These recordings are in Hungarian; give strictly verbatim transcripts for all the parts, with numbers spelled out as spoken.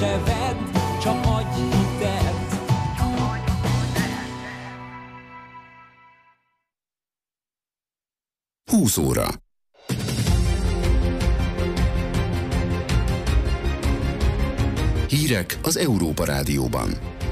se vedd, csak adj hitelt. húsz óra. Hírek az Európa Rádióban.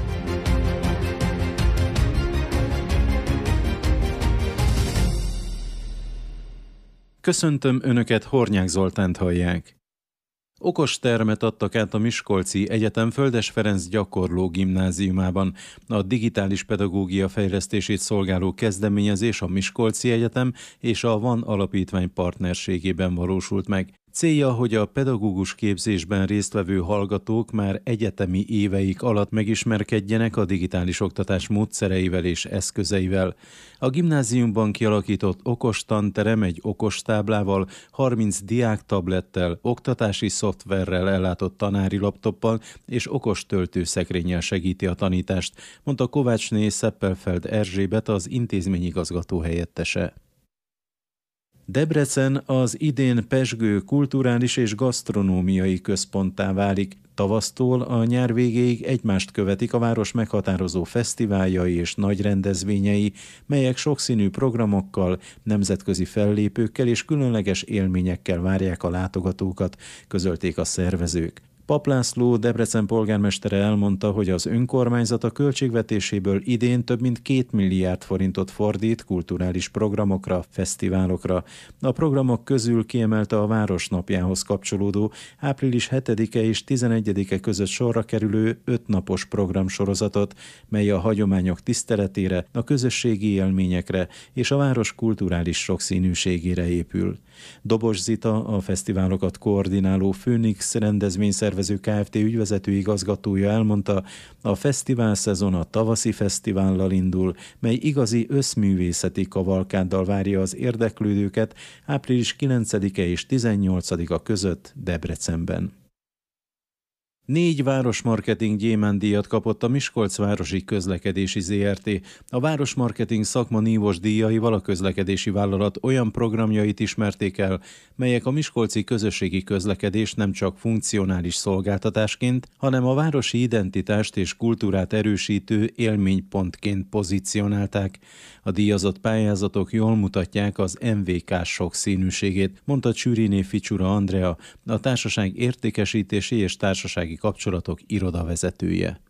Köszöntöm Önöket, Hornyák Zoltánt hallják. Okostermet adtak át a Miskolci Egyetem Földes Ferenc gyakorló gimnáziumában. A digitális pedagógia fejlesztését szolgáló kezdeményezés a Miskolci Egyetem és a Van Alapítvány partnerségében valósult meg. Célja, hogy a pedagógus képzésben résztvevő hallgatók már egyetemi éveik alatt megismerkedjenek a digitális oktatás módszereivel és eszközeivel. A gimnáziumban kialakított okos tanterem egy okostáblával, harminc diáktablettel, oktatási szoftverrel ellátott tanári laptoppal és okos töltőszekrényel segíti a tanítást, mondta Kovácsné Szeppelfeld Erzsébet, az intézményigazgató helyettese. Debrecen az idén pezsgő kulturális és gasztronómiai központtá válik. Tavasztól a nyár végéig egymást követik a város meghatározó fesztiváljai és nagy rendezvényei, melyek sokszínű programokkal, nemzetközi fellépőkkel és különleges élményekkel várják a látogatókat, közölték a szervezők. Pap László, Debrecen polgármestere elmondta, hogy az önkormányzat a költségvetéséből idén több mint két milliárd forintot fordít kulturális programokra, fesztiválokra. A programok közül kiemelte a Városnapjához kapcsolódó április hetedike és tizenegyedike között sorra kerülő ötnapos programsorozatot, mely a hagyományok tiszteletére, a közösségi élményekre és a város kulturális sokszínűségére épül. Dobos Zita, a fesztiválokat koordináló Phoenix rendezvényszervező Kft. Ügyvezető igazgatója elmondta, a fesztivál szezon a tavaszi fesztivállal indul, mely igazi összművészeti kavalkáddal várja az érdeklődőket április kilencedike és tizennyolcadika között Debrecenben. Négy városmarketing gyémántdíjat kapott a Miskolc Városi Közlekedési zé er té. A városmarketing szakma nívós díjaival a közlekedési vállalat olyan programjait ismerték el, melyek a miskolci közösségi közlekedés nem csak funkcionális szolgáltatásként, hanem a városi identitást és kultúrát erősítő élménypontként pozícionálták. A díjazott pályázatok jól mutatják az em vé ká sokszínűségét, mondta Csűriné Ficsura Andrea, a társaság értékesítési és társasági kapcsolatok irodavezetője.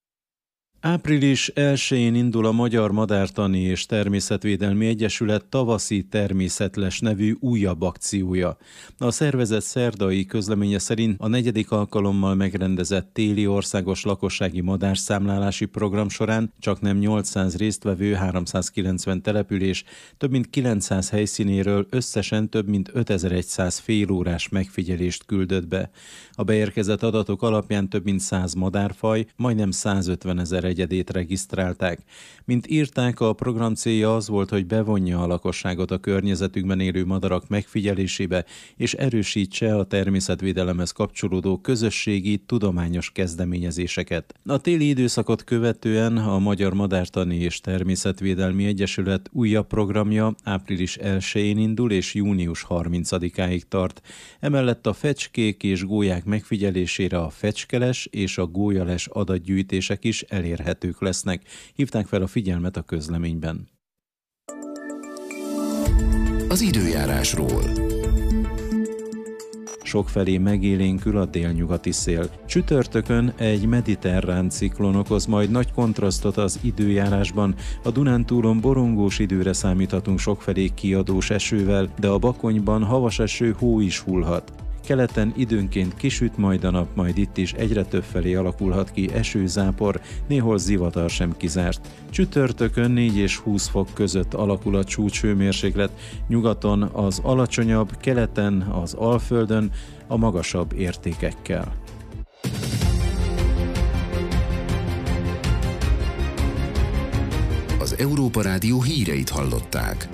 április elsején indul a Magyar Madártani és Természetvédelmi Egyesület tavaszi természetes nevű újabb akciója. A szervezet szerdai közleménye szerint a negyedik alkalommal megrendezett téli országos lakossági madárszámlálási program során csaknem nyolcszáz résztvevő, háromszázkilencven település, több mint kilencszáz helyszínéről összesen több mint ötezer-száz félórás megfigyelést küldött be. A beérkezett adatok alapján több mint száz madárfaj, majdnem százötvenezer egyedét regisztrálták. Mint írták, a program célja az volt, hogy bevonja a lakosságot a környezetükben élő madarak megfigyelésébe, és erősítse a természetvédelemhez kapcsolódó közösségi, tudományos kezdeményezéseket. A téli időszakot követően a Magyar Madártani és Természetvédelmi Egyesület újabb programja április elsején indul és június harmincadikáig tart. Emellett a fecskék és gólyák megfigyelésére a fecskeles és a gólyales adatgyűjtések is elérhetők lesznek, hívták fel a figyelmet a közleményben. Az időjárásról. Sokfelé megélénkül a délnyugati szél. Csütörtökön egy mediterrán ciklon okoz majd nagy kontrasztot az időjárásban. A Dunántúlon borongós időre számíthatunk sokfelé kiadós esővel, de a Bakonyban havas eső, hó is hullhat. Keleten időnként kisüt majd a nap, majd itt is egyre többfelé alakulhat ki esőzápor, néhol zivatar sem kizárt. Csütörtökön négy és húsz fok között alakul a csúcshőmérséklet, nyugaton az alacsonyabb, keleten az Alföldön a magasabb értékekkel. Az Európa Rádió híreit hallották.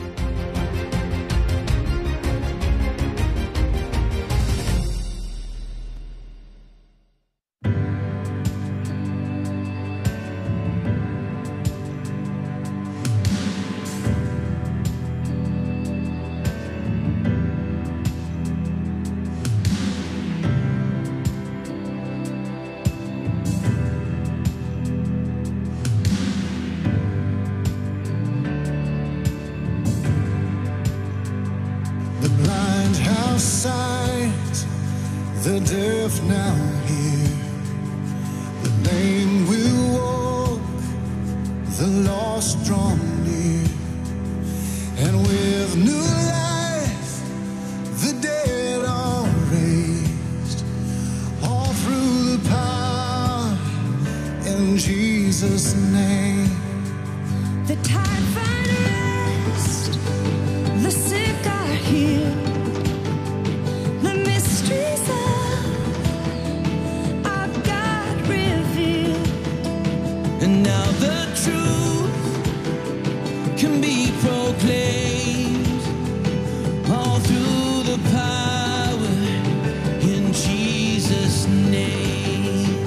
the deaf now hear, the lame will walk, the lost drawn near, and with new life the dead are raised, all through the power in Jesus' name. The tide find rest, the sick are healed, the mysteries of our God revealed. And now the truth can be proclaimed all through the power in Jesus' name.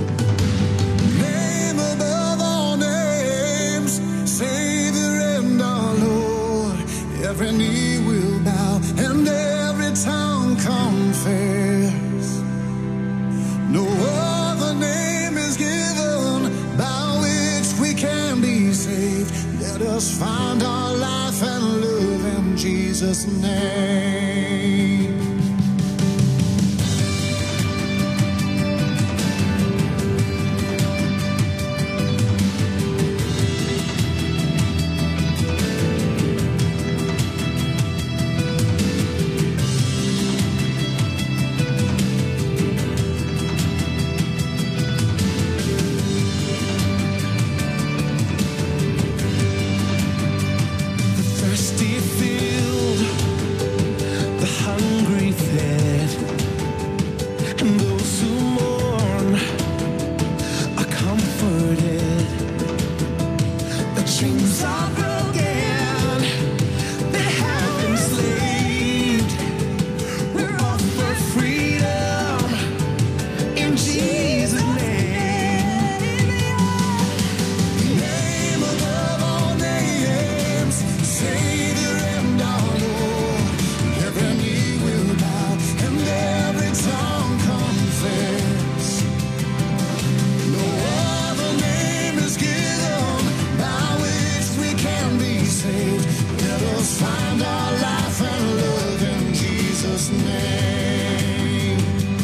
Name above all names, Savior and our Lord. Every knee will bow and every tongue confess. No other name is given by which we can be saved. Let us find our life and love in Jesus' name. Thirsty filled, the hungry fed, and those who mourn are comforted. The chains are broken, they have been enslaved. We're off for freedom in Jesus' name. Name above all names, Savior and our Lord. Every knee will bow and every tongue confess. No other name is given by which we can be saved. Let us find our life and love in Jesus' name.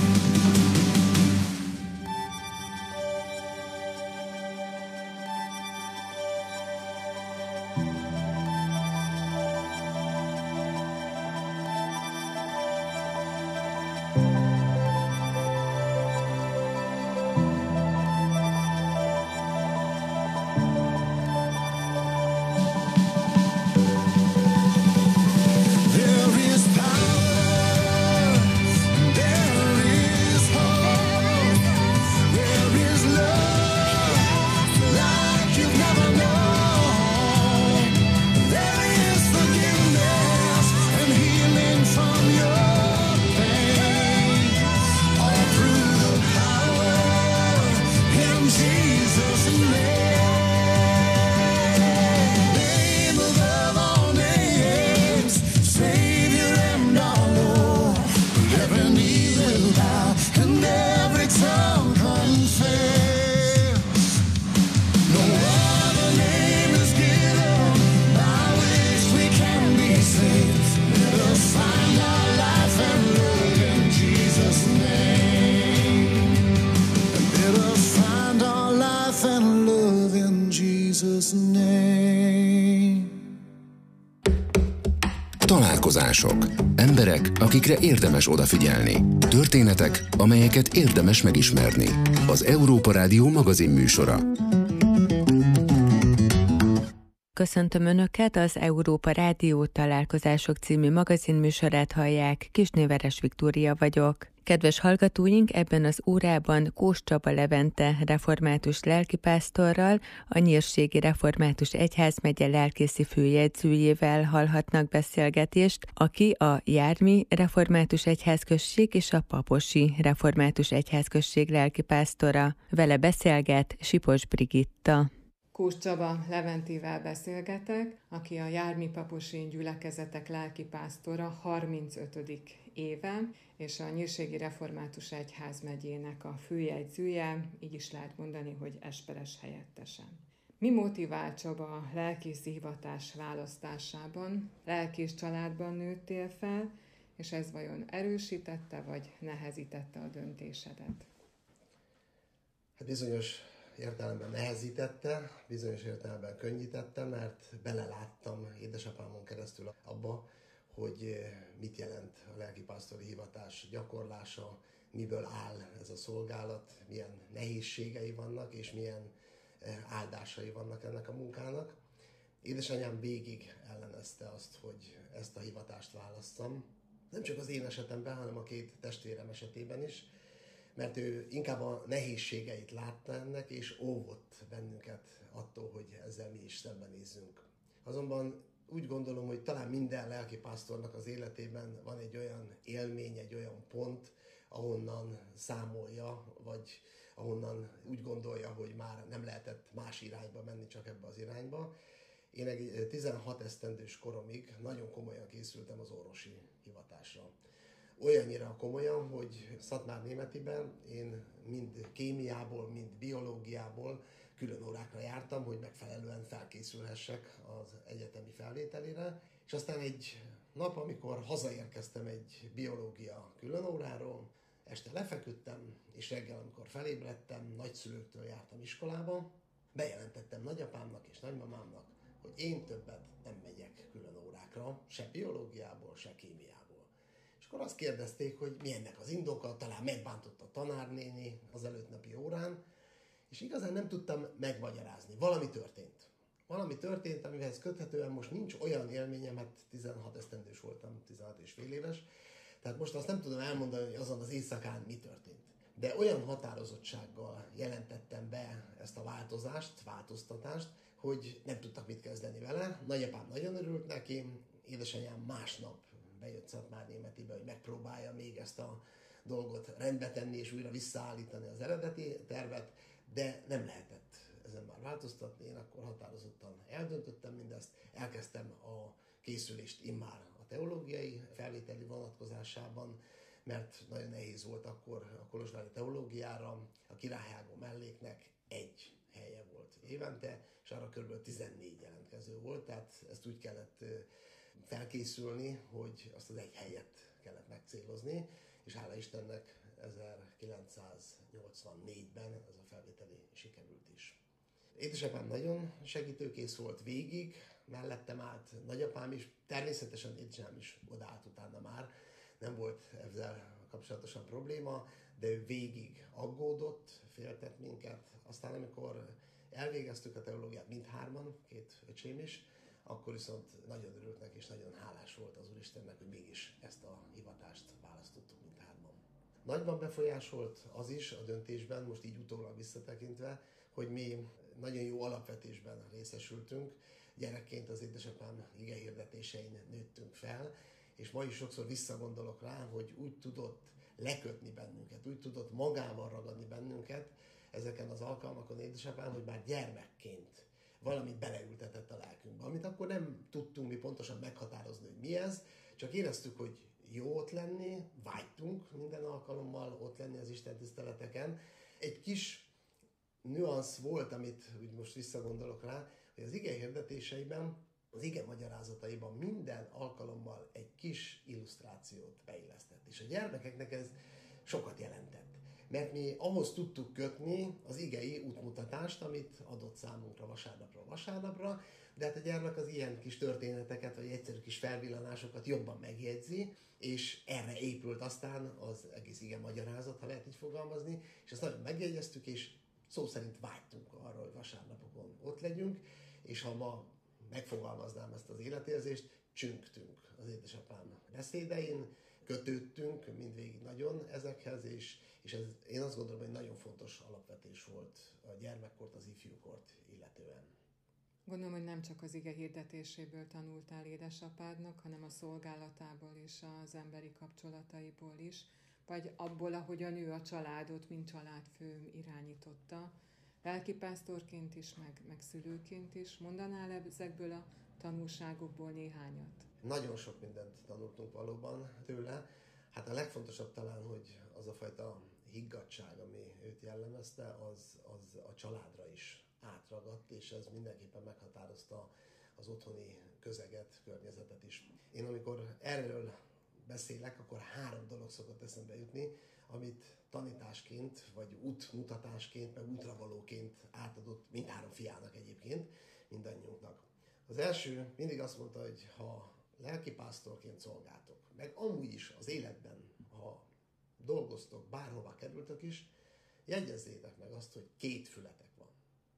There is power, there is hope, there is love like you've never known. There is forgiveness and healing from your pain, all through the power in Jesus' name. Name above all names, Savior and our Lord. Every knee will bow and every tongue confess. No other name is given by which we can be saved. Let us find our life and love in Jesus' name. Let us find our life and love in Jesus' name. Találkozások. Emberek, akikre érdemes odafigyelni. Történetek, amelyeket érdemes megismerni. Az Európa Rádió magazin műsora. Köszöntöm Önöket, az Európa Rádió Találkozások című magazinműsorát hallják, Kisnéveres Viktória vagyok. Kedves hallgatóink, ebben az órában Kós Csaba Levente református lelkipásztorral, a Nyírségi Református Egyházmegye lelkészi főjegyzőjével hallhatnak beszélgetést, aki a Jármi Református Egyházközség és a Paposi Református Egyházközség lelkipásztora. Vele beszélget Sipos Brigitta. Kós Csaba Leventével beszélgetek, aki a Jármi Paposi gyülekezetek lelkipásztora harmincötödik éve, és a Nyírségi Református Egyházmegyének a főjegyzője, így is lehet mondani, hogy esperes helyettesen. Mi motivált Csaba a lelkészi hivatás választásában? Lelkész családban nőttél fel, és ez vajon erősítette, vagy nehezítette a döntésedet? Hát bizonyos értelemben nehezítette, bizonyos értelemben könnyítette, mert beleláttam édesapámon keresztül abba, hogy mit jelent a lelkipásztori hivatás gyakorlása, miből áll ez a szolgálat, milyen nehézségei vannak, és milyen áldásai vannak ennek a munkának. Édesanyám végig ellenezte azt, hogy ezt a hivatást válasszam. Nem csak az én esetemben, hanem a két testvérem esetében is, mert ő inkább a nehézségeit látta ennek, és óvott bennünket attól, hogy ezzel mi is szembenézzünk. Azonban úgy gondolom, hogy talán minden lelkipásztornak az életében van egy olyan élmény, egy olyan pont, ahonnan számolja, vagy ahonnan úgy gondolja, hogy már nem lehetett más irányba menni, csak ebbe az irányba. Én egy tizenhat esztendős koromig nagyon komolyan készültem az orvosi hivatásra. Olyannyira komolyan, hogy Szatmárnémetiben én mind kémiából, mind biológiából külön órákra jártam, hogy megfelelően felkészülhessek az egyetemi felvételére. És aztán egy nap, amikor hazaérkeztem egy biológia külön óráról, este lefeküdtem, és reggel, amikor felébredtem, nagyszülőktől jártam iskolába, bejelentettem nagyapámnak és nagymamámnak, hogy én többet nem megyek külön órákra, se biológiából, se kémiából. És akkor azt kérdezték, hogy mi ennek az indoka, talán megbántott a tanárnéni az előttnapi órán, és igazán nem tudtam megmagyarázni. Valami történt. Valami történt, amihez köthetően most nincs olyan élményem, hát tizenhat esztendős voltam, tizenhat és fél éves, tehát most azt nem tudom elmondani, hogy azon az éjszakán mi történt. De olyan határozottsággal jelentettem be ezt a változást, változtatást, hogy nem tudtak mit kezdeni vele. Nagyapám nagyon örült neki, édesanyám másnap bejött Szatmárnémetibe, hogy megpróbálja még ezt a dolgot rendbe tenni és újra visszaállítani az eredeti tervet, de nem lehetett ezen már változtatni. Én akkor határozottan eldöntöttem mindezt, elkezdtem a készülést immár a teológiai felvételi vonatkozásában, mert nagyon nehéz volt akkor a kolozsvári teológiára, a Királyhágó melléknek egy helye volt évente, és arra kb. tizennégy jelentkező volt, tehát ezt úgy kellett felkészülni, hogy azt az egy helyet kellett megcélozni, és hála Istennek ezerkilencszáznyolcvannégyben ez a felvételi sikerült is. Édesapám nagyon segítőkész volt végig, mellettem állt nagyapám is, természetesen édesapám is odaállt utána már, nem volt ezzel kapcsolatosan probléma, de ő végig aggódott, féltett minket. Aztán amikor elvégeztük a teológiát mindhárman, két öcsém is, akkor viszont nagyon örültnek és nagyon hálás volt az Úristennek, hogy mégis ezt a hivatást választottuk mindhárman. Nagyban befolyásolt az is a döntésben, most így utólag visszatekintve, hogy mi nagyon jó alapvetésben részesültünk. Gyerekként az édesapám igehirdetésein nőttünk fel, és ma is sokszor visszagondolok rá, hogy úgy tudott lekötni bennünket, úgy tudott magával ragadni bennünket ezeken az alkalmakon édesapám, hogy már gyermekként valamit beleültetett a lelkünkbe, amit akkor nem tudtunk mi pontosan meghatározni, hogy mi ez, csak éreztük, hogy jó ott lenni, vágytunk minden alkalommal ott lenni az Isten tiszteleteken. Egy kis nüansz volt, amit úgy most visszagondolok rá, hogy az ige hirdetéseiben, az ige magyarázataiban minden alkalommal egy kis illusztrációt beillesztett. És a gyermekeknek ez sokat jelentett. Mert mi ahhoz tudtuk kötni az igei útmutatást, amit adott számunkra vasárnapra vasárnapra, de hát a gyermek az ilyen kis történeteket, vagy egyszerű kis felvillanásokat jobban megjegyzi, és erre épült aztán az egész ige magyarázat, ha lehet így fogalmazni, és ezt nagyon megjegyeztük, és szó szerint vágytunk arra, hogy vasárnapokon ott legyünk, és ha ma megfogalmaznám ezt az életérzést, csüngtünk az édesapám beszédein, kötődtünk mindvégig nagyon ezekhez, és, és ez, én azt gondolom, hogy nagyon fontos alapvetés volt a gyermekkort, az ifjúkort illetően. Gondolom, hogy nem csak az ige hirdetéséből tanultál édesapádnak, hanem a szolgálatából és az emberi kapcsolataiból is, vagy abból, ahogyan ő a családot, mint családfő irányította, lelkipásztorként is, meg, meg szülőként is. Mondanál ezekből a tanulságokból néhányat? Nagyon sok mindent tanultunk valóban tőle. Hát a legfontosabb talán, hogy az a fajta higgadtság, ami őt jellemezte, az, az a családra is átragadt, és ez mindenképpen meghatározta az otthoni közeget, környezetet is. Én amikor erről beszélek, akkor három dolog szokott eszembe jutni, amit tanításként, vagy útmutatásként, meg útravalóként átadott mindhárom fiának egyébként, mindannyiunknak. Az első mindig azt mondta, hogy ha lelkipásztorként szolgáltok, meg amúgy is az életben, ha dolgoztok, bárhova kerültök is, jegyezzétek meg azt, hogy két fületek van.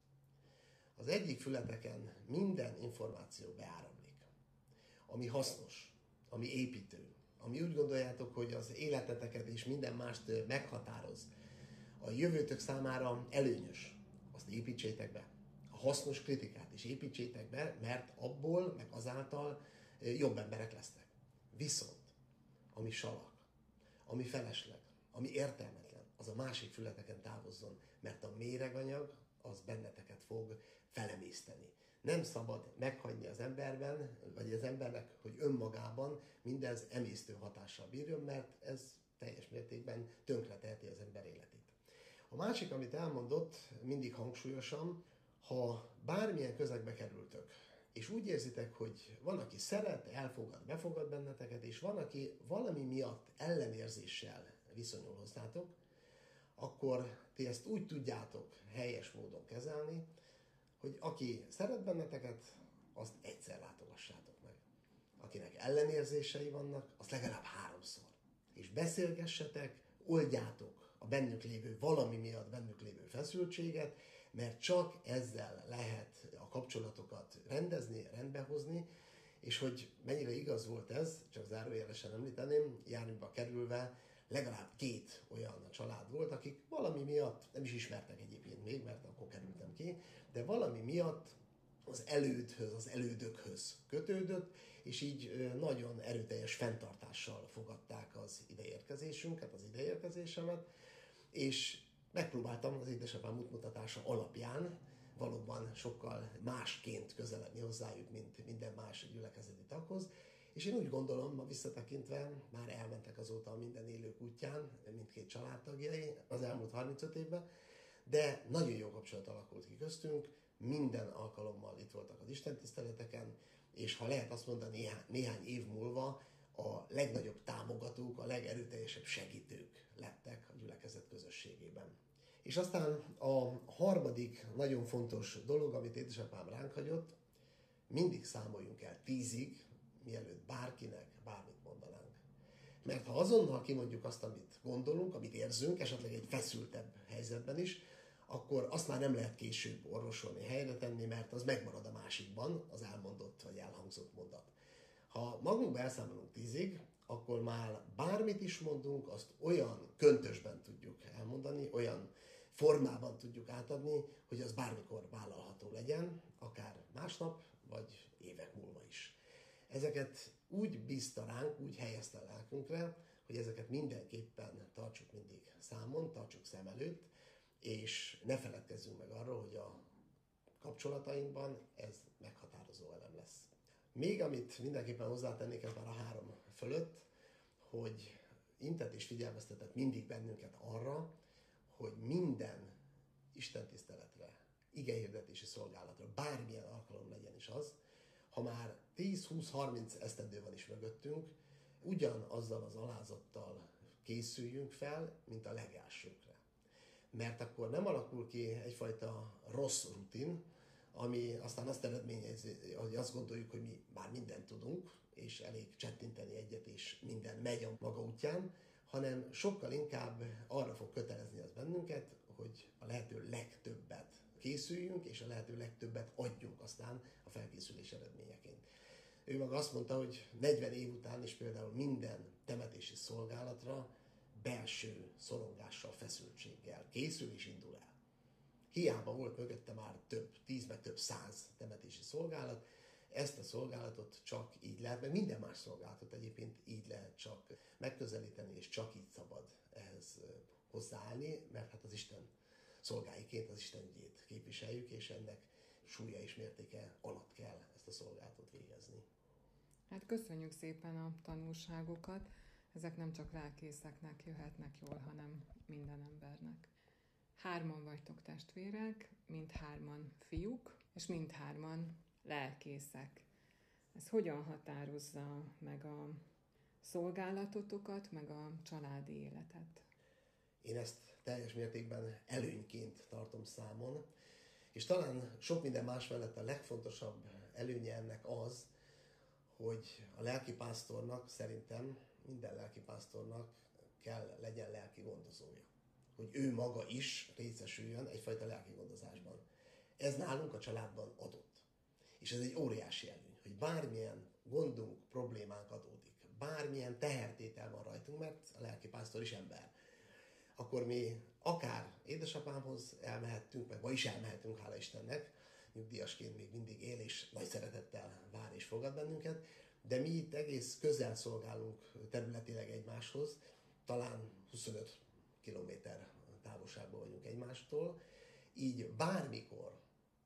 Az egyik fületeken minden információ beáramlik, ami hasznos, ami építő, ami úgy gondoljátok, hogy az életeteket és minden mást meghatároz, a jövőtök számára előnyös, azt építsétek be. A hasznos kritikát is építsétek be, mert abból, meg azáltal jobb emberek lesznek. Viszont, ami salak, ami felesleg, ami értelmetlen, az a másik fületeken távozzon, mert a méreganyag az benneteket fog felemészteni. Nem szabad meghagyni az emberben, vagy az embernek, hogy önmagában mindez emésztő hatással bírjon, mert ez teljes mértékben tönkreteheti az ember életét. A másik, amit elmondott, mindig hangsúlyosan, ha bármilyen közegbe kerültök, és úgy érzitek, hogy van, aki szeret, elfogad, befogad benneteket, és van, aki valami miatt ellenérzéssel viszonyul hozzátok, akkor ti ezt úgy tudjátok helyes módon kezelni, hogy aki szeret benneteket, azt egyszer látogassátok meg. Akinek ellenérzései vannak, azt legalább háromszor. És beszélgessetek, oldjátok a bennük lévő, valami miatt bennük lévő feszültséget, mert csak ezzel lehet a kapcsolatokat rendezni, rendbehozni, és hogy mennyire igaz volt ez, csak zárójelesen említeném, Járműba kerülve legalább két olyan család volt, akik valami miatt, nem is ismertek egyébként még, mert akkor kerültem ki, de valami miatt az elődhöz, az elődökhöz kötődött, és így nagyon erőteljes fenntartással fogadták az ideérkezésünket, az ideérkezésemet, és megpróbáltam az édesapám útmutatása alapján valóban sokkal másként közeledni hozzájuk, mint minden más gyülekezeti taghoz, és én úgy gondolom, ma visszatekintve, már elmentek azóta a minden élők útján, mindkét családtagjai az elmúlt harmincöt évben, de nagyon jó kapcsolat alakult ki köztünk, minden alkalommal itt voltak az istentiszteleteken, és ha lehet azt mondani, néhány, néhány év múlva a legnagyobb támogatók, a legerőteljesebb segítők lettek a gyülekezet közösségében. És aztán a harmadik nagyon fontos dolog, amit édesapám ránk hagyott, mindig számoljunk el tízig, mielőtt bárkinek bármit mondanánk. Mert ha azonnal kimondjuk azt, amit gondolunk, amit érzünk, esetleg egy feszültebb helyzetben is, akkor azt már nem lehet később orvosolni, helyre tenni, mert az megmarad a másikban, az elmondott vagy elhangzott mondat. Ha magunkba elszámolunk tízig, akkor már bármit is mondunk, azt olyan köntösben tudjuk elmondani, olyan formában tudjuk átadni, hogy az bármikor vállalható legyen, akár másnap, vagy évek múlva is. Ezeket úgy bízta ránk, úgy helyezte a lelkünkre, hogy ezeket mindenképpen tartsuk mindig számon, tartsuk szem előtt, és ne feledkezzünk meg arról, hogy a kapcsolatainkban ez meghatározó elem lesz. Még amit mindenképpen hozzátennék ez már a három fölött, hogy intett és figyelmeztetett mindig bennünket arra, hogy minden istentiszteletre, igehirdetési szolgálatra, bármilyen alkalom legyen is az, ha már tíz, húsz, harminc esztendő van is mögöttünk, ugyanazzal az alázattal készüljünk fel, mint a legelsőkre. Mert akkor nem alakul ki egyfajta rossz rutin, ami aztán azt eredményezi, hogy azt gondoljuk, hogy mi már mindent tudunk, és elég csettinteni egyet, és minden megy a maga útján, hanem sokkal inkább arra fog kötelezni az bennünket, hogy a lehető legtöbbet készüljünk, és a lehető legtöbbet adjunk aztán a felkészülés eredményeként. Ő maga azt mondta, hogy negyven év után is például minden temetési szolgálatra belső szorongással, feszültséggel készül és indul el. Hiába volt mögötte már több, tíz meg több száz temetési szolgálat, ezt a szolgálatot csak így lehet, meg minden más szolgálatot egyébként így lehet csak megközelíteni, és csak így szabad ehhez hozzáállni, mert hát az Isten szolgáiként az Isten ügyét képviseljük, és ennek súlya és mértéke alatt kell ezt a szolgálatot végezni. Hát köszönjük szépen a tanulságokat. Ezek nem csak lelkészeknek jöhetnek jól, hanem minden embernek. Hárman vagytok testvérek, mindhárman fiúk, és mindhárman lelkészek. Ez hogyan határozza meg a szolgálatotokat, meg a családi életet. Én ezt teljes mértékben előnyként tartom számon, és talán sok minden más mellett a legfontosabb előnye ennek az, hogy a lelkipásztornak, szerintem minden lelkipásztornak kell legyen lelki gondozója. Hogy ő maga is részesüljön egyfajta lelki gondozásban. Ez nálunk a családban adott. És ez egy óriási előny, hogy bármilyen gondunk, problémánk adódik, bármilyen tehertétel van rajtunk, mert a lelkipásztor is ember, akkor mi akár édesapámhoz elmehettünk, meg ma is elmehetünk, hála Istennek, nyugdíjasként még mindig él, és nagy szeretettel vár és fogad bennünket, de mi itt egész közel szolgálunk területileg egymáshoz, talán huszonöt kilométer távolságban vagyunk egymástól, így bármikor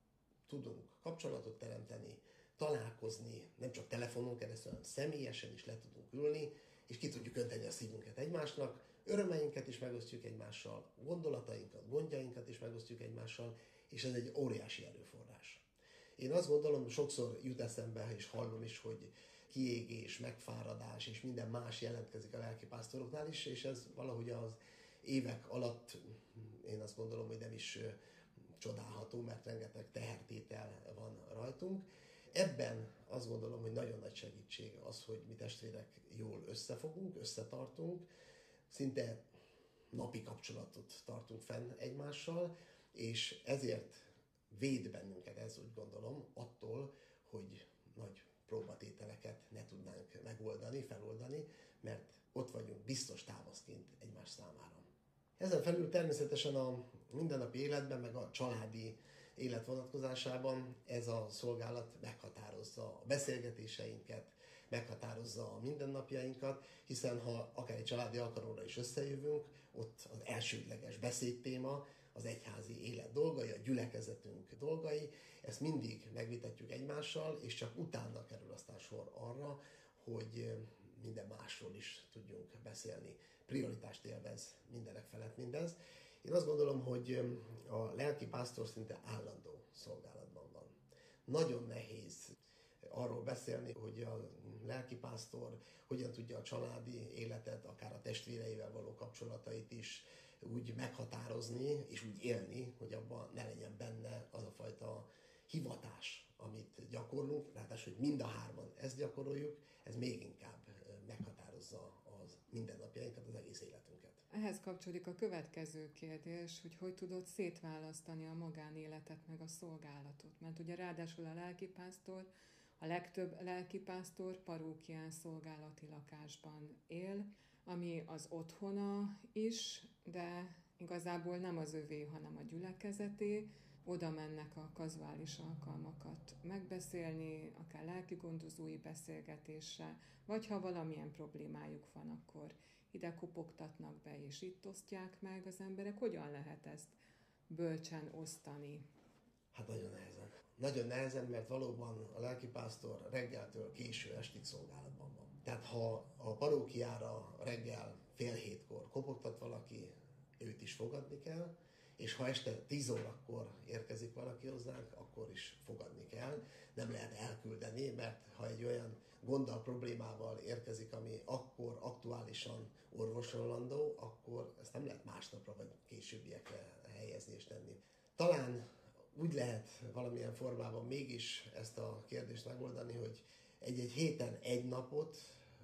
tudunk kapcsolatot teremteni, találkozni, nem csak telefonon keresztül, hanem személyesen is le tudunk ülni, és ki tudjuk önteni a szívünket egymásnak, örömeinket is megosztjuk egymással, gondolatainkat, gondjainkat is megosztjuk egymással, és ez egy óriási erőforrás. Én azt gondolom, sokszor jut eszembe, és hallom is, hogy kiégés, megfáradás és minden más jelentkezik a lelkipásztoroknál is, és ez valahogy az évek alatt én azt gondolom, hogy nem is csodálható, mert rengeteg tehertétel van rajtunk. Ebben azt gondolom, hogy nagyon nagy segítség az, hogy mi testvérek jól összefogunk, összetartunk, szinte napi kapcsolatot tartunk fenn egymással, és ezért véd bennünket, ez úgy gondolom, attól, hogy nagy próbatételeket ne tudnánk megoldani, feloldani, mert ott vagyunk biztos támaszként egymás számára. Ezen felül természetesen a mindennapi életben, meg a családi élet vonatkozásában ez a szolgálat meghatározza a beszélgetéseinket, meghatározza a mindennapjainkat, hiszen ha akár egy családi alkalomra is összejövünk, ott az elsődleges beszédtéma az egyházi élet dolgai, a gyülekezetünk dolgai, ezt mindig megvitatjuk egymással, és csak utána kerül aztán sor arra, hogy minden másról is tudjunk beszélni. Prioritást élvez mindenek felett mindez. Én azt gondolom, hogy a lelkipásztor szinte állandó szolgálatban van. Nagyon nehéz arról beszélni, hogy a lelkipásztor hogyan tudja a családi életet, akár a testvéreivel való kapcsolatait is úgy meghatározni, és úgy élni, hogy abban ne legyen benne az a fajta hivatás, amit gyakorlunk, ráadásul, hogy mind a hárman ezt gyakoroljuk, ez még inkább meghatározza az mindennapjainkat, az egész életünket. Ehhez kapcsolódik a következő kérdés, hogy hogy tudod szétválasztani a magánéletet meg a szolgálatot. Mert ugye ráadásul a lelkipásztor, a legtöbb lelkipásztor parókián szolgálati lakásban él, ami az otthona is, de igazából nem az övé, hanem a gyülekezeté. Oda mennek a kazuális alkalmakat megbeszélni, akár lelkigondozói beszélgetésre, vagy ha valamilyen problémájuk van, akkor ide kopogtatnak be, és itt osztják meg az emberek. Hogyan lehet ezt bölcsen osztani? Hát nagyon nehezen. Nagyon nehezen, mert valóban a lelkipásztor reggeltől késő estig szolgálatban van. Tehát ha a parókiára reggel fél hétkor kopogtat valaki, őt is fogadni kell, és ha este tíz órakor érkezik valaki hozzánk, akkor is fogadni kell. Nem lehet elküldeni, mert ha egy olyan gonddal, problémával érkezik, ami akkor aktuálisan orvosolandó, akkor ezt nem lehet másnapra vagy későbbiekre helyezni és tenni. Talán úgy lehet valamilyen formában mégis ezt a kérdést megoldani, hogy egy-egy héten egy napot,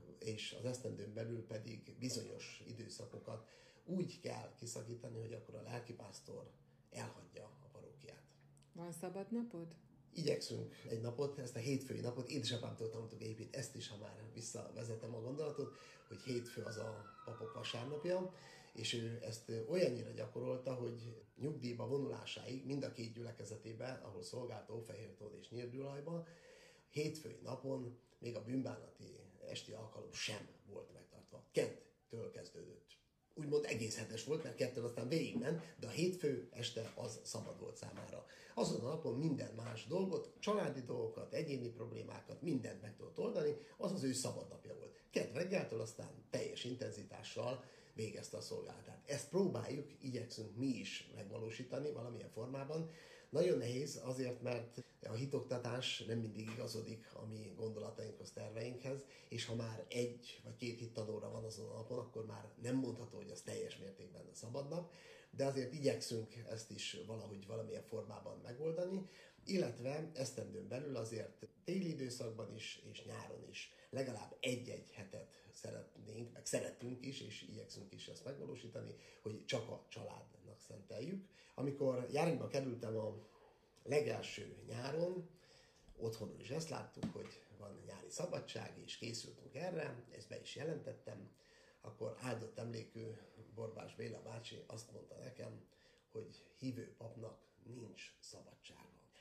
és az esztendőn belül pedig bizonyos időszakokat úgy kell kiszakítani, hogy akkor a lelkipásztor elhagyja a parókiát. Van szabad napod? Igyekszünk egy napot, ezt a hétfői napot, édesapámtól tanultuk épít, ezt is, ha már visszavezetem a gondolatot, hogy hétfő az a papok vasárnapja, és ő ezt olyannyira gyakorolta, hogy nyugdíjba vonulásáig mind a két gyülekezetében, ahol szolgált Ófehértód és Nyírdülajba, hétfői napon még a bűnbánati esti alkalom sem volt megtartva. Kedtől kezdődött. Úgymond egész hetes volt, mert kettől aztán végigment, de a hétfő este az szabad volt számára. Azon a napon minden más dolgot, családi dolgokat, egyéni problémákat, mindent meg tudott oldani, az az ő szabad napja volt. Kedd reggeltől aztán teljes intenzitással végezte a szolgálatát. Ezt próbáljuk, igyekszünk mi is megvalósítani valamilyen formában. Nagyon nehéz azért, mert a hitoktatás nem mindig igazodik a mi gondolatainkhoz, terveinkhez, és ha már egy vagy két hittanóra van azon a napon, akkor már nem mondható, hogy az teljes mértékben a szabad nap, de azért igyekszünk ezt is valahogy valamilyen formában megoldani, illetve esztendőn belül azért téli időszakban is és nyáron is legalább egy-egy hetet szeretnénk, meg szeretünk is, és igyekszünk is ezt megvalósítani, hogy csak a családnak szenteljük. Amikor Járinkba kerültem a legelső nyáron, otthonról is ezt láttuk, hogy van nyári szabadság, és készültünk erre, ezt be is jelentettem, akkor áldott emlékű Borbás Béla bácsi azt mondta nekem, hogy hívő papnak nincs szabadsága.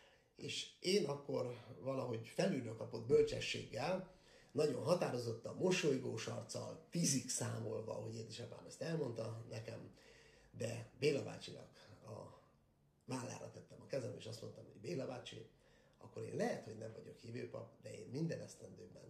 És én akkor valahogy felülről kapott bölcsességgel, nagyon határozottan, mosolygós arccal, tízig számolva, hogy édesapám ezt elmondta nekem, de Béla bácsinak a vállára tettem a kezem, és azt mondtam, hogy Béla bácsi, akkor én lehet, hogy nem vagyok hívőpap, de én minden esztendőben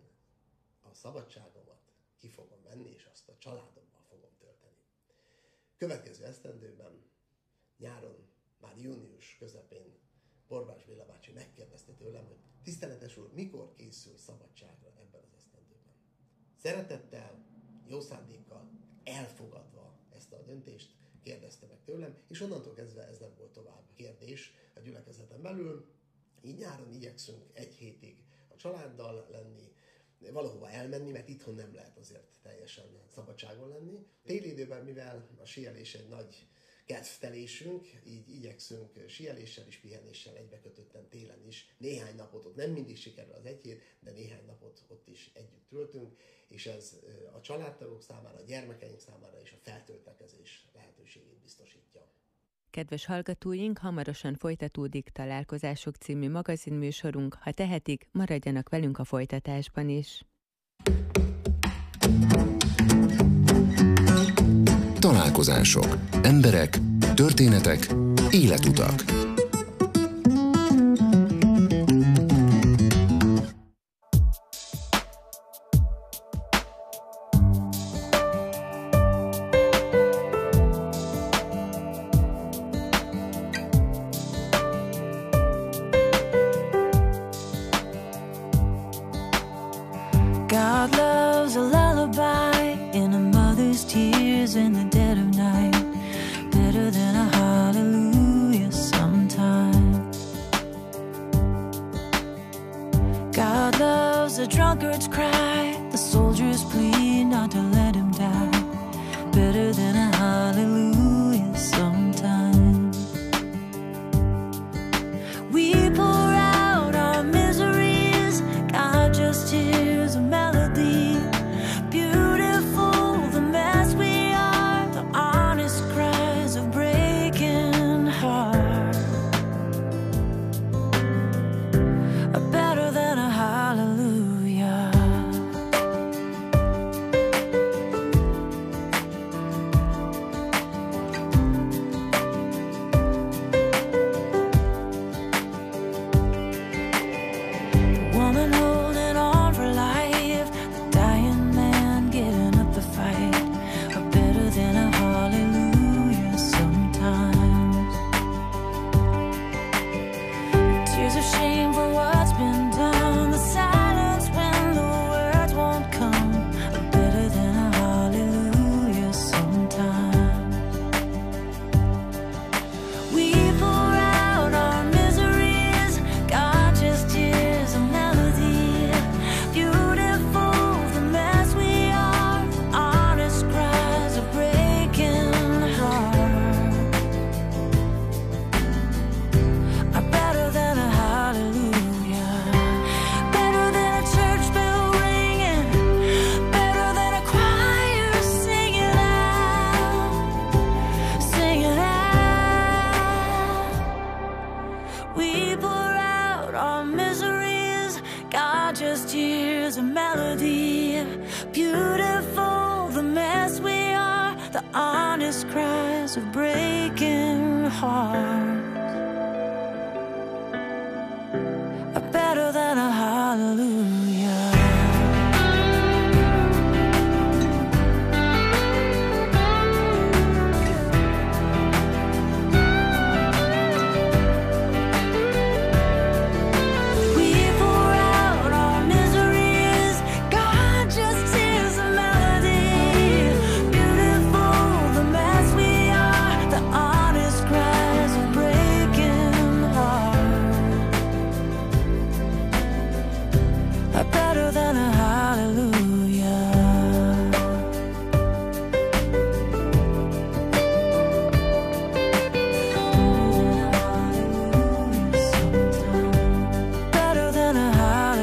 a szabadságomat ki fogom venni, és azt a családommal fogom tölteni. Következő esztendőben, nyáron, már június közepén Borbás Béla bácsi megkérdezte tőlem, hogy tiszteletes úr, mikor készül szabadságra ebben az esztendőben. Szeretettel, jó szándékkal, elfogadva ezt a döntést kérdezte meg tőlem, és onnantól kezdve ez nem volt tovább kérdés a gyülekezeten belül. Így nyáron igyekszünk egy hétig a családdal lenni, valahova elmenni, mert itthon nem lehet azért teljesen szabadságon lenni. Téli időben, mivel a síelés egy nagy kedvtelésünk, így igyekszünk síeléssel és pihenéssel egybekötötten télen is. Néhány napot ott nem mindig sikerül az egy hét, de néhány napot ott is együtt töltünk, és ez a családtagok számára, a gyermekeink számára is a feltöltekezés lehetőségét biztosítja. Kedves hallgatóink, hamarosan folytatódik Találkozások című magazinműsorunk. Ha tehetik, maradjanak velünk a folytatásban is. Találkozások. Emberek, történetek, életutak. God loves a lullaby in a mother's tears in the dead of night, better than a hallelujah sometimes. God loves a drunkard's cry, the soldier's plea not to let him die, better than a hallelujah sometimes. We pour out our miseries, God just hears a melody. Beautiful, the mess we are, the honest cries of breaking heart are better than a hallelujah. The woman holding on for life, the dying man getting up the fight, are better than a hallelujah sometimes. Tears of shame for what's been done, the silence when the words won't come, are better than a hallelujah sometimes. We pour out our miseries, God just hears a melody. Beautiful, the mess we are, honest cries of breaking heart are better than a hallelujah. Better than a church bell ringing, better than a choir singing out, singing out. We pour out our miseries, God just hears a melody. Beautiful, the mess we are, the honest cries of breaking hearts are better than a hallelujah. better than a hallelujah. Better than a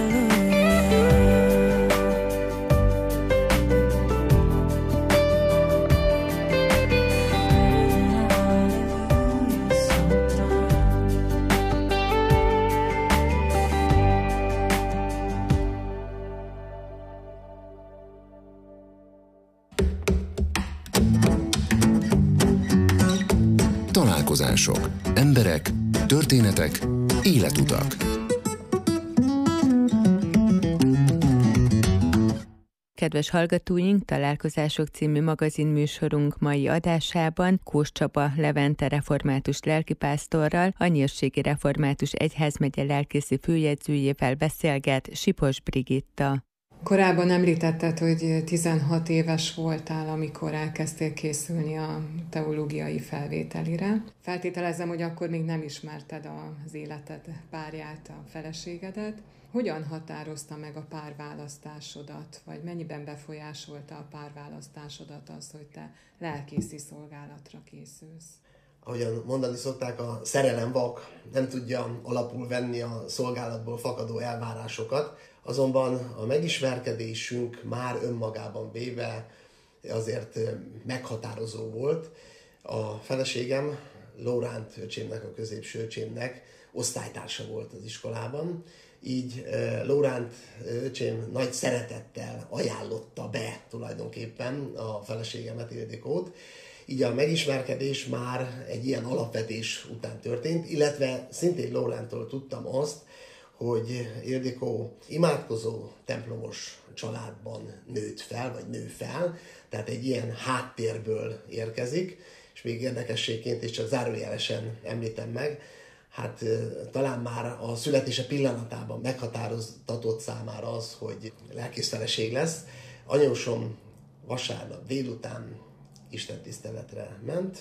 Találkozások, emberek, történetek, életutak. Kedves hallgatóink, Találkozások című magazinműsorunk mai adásában Kós Csaba Levente református lelkipásztorral, a Nyírségi Református Egyházmegye lelkészi főjegyzőjével beszélget Sipos Brigitta. Korábban említetted, hogy tizenhat éves voltál, amikor elkezdtél készülni a teológiai felvételire. Feltételezem, hogy akkor még nem ismerted az életed párját, a feleségedet. Hogyan határozta meg a párválasztásodat, vagy mennyiben befolyásolta a párválasztásodat az, hogy te lelkészi szolgálatra készülsz? Ahogyan mondani szokták, a szerelem vak, nem tudja alapul venni a szolgálatból fakadó elvárásokat, azonban a megismerkedésünk már önmagában véve azért meghatározó volt. A feleségem Lóránt öcsémnek, a középső öcsémnek osztálytársa volt az iskolában, így Lóránt öcsém nagy szeretettel ajánlotta be tulajdonképpen a feleségemet, Ildikót. Így a megismerkedés már egy ilyen alapvetés után történt, illetve szintén Lórántól tudtam azt, hogy Ildikó imádkozó templomos családban nőtt fel, vagy nő fel, tehát egy ilyen háttérből érkezik, és még érdekességként, és csak zárójelesen említem meg, hát talán már a születése pillanatában meghatároztatott számára az, hogy lelkészfeleség lesz. Anyósom vasárnap délután istentiszteletre ment,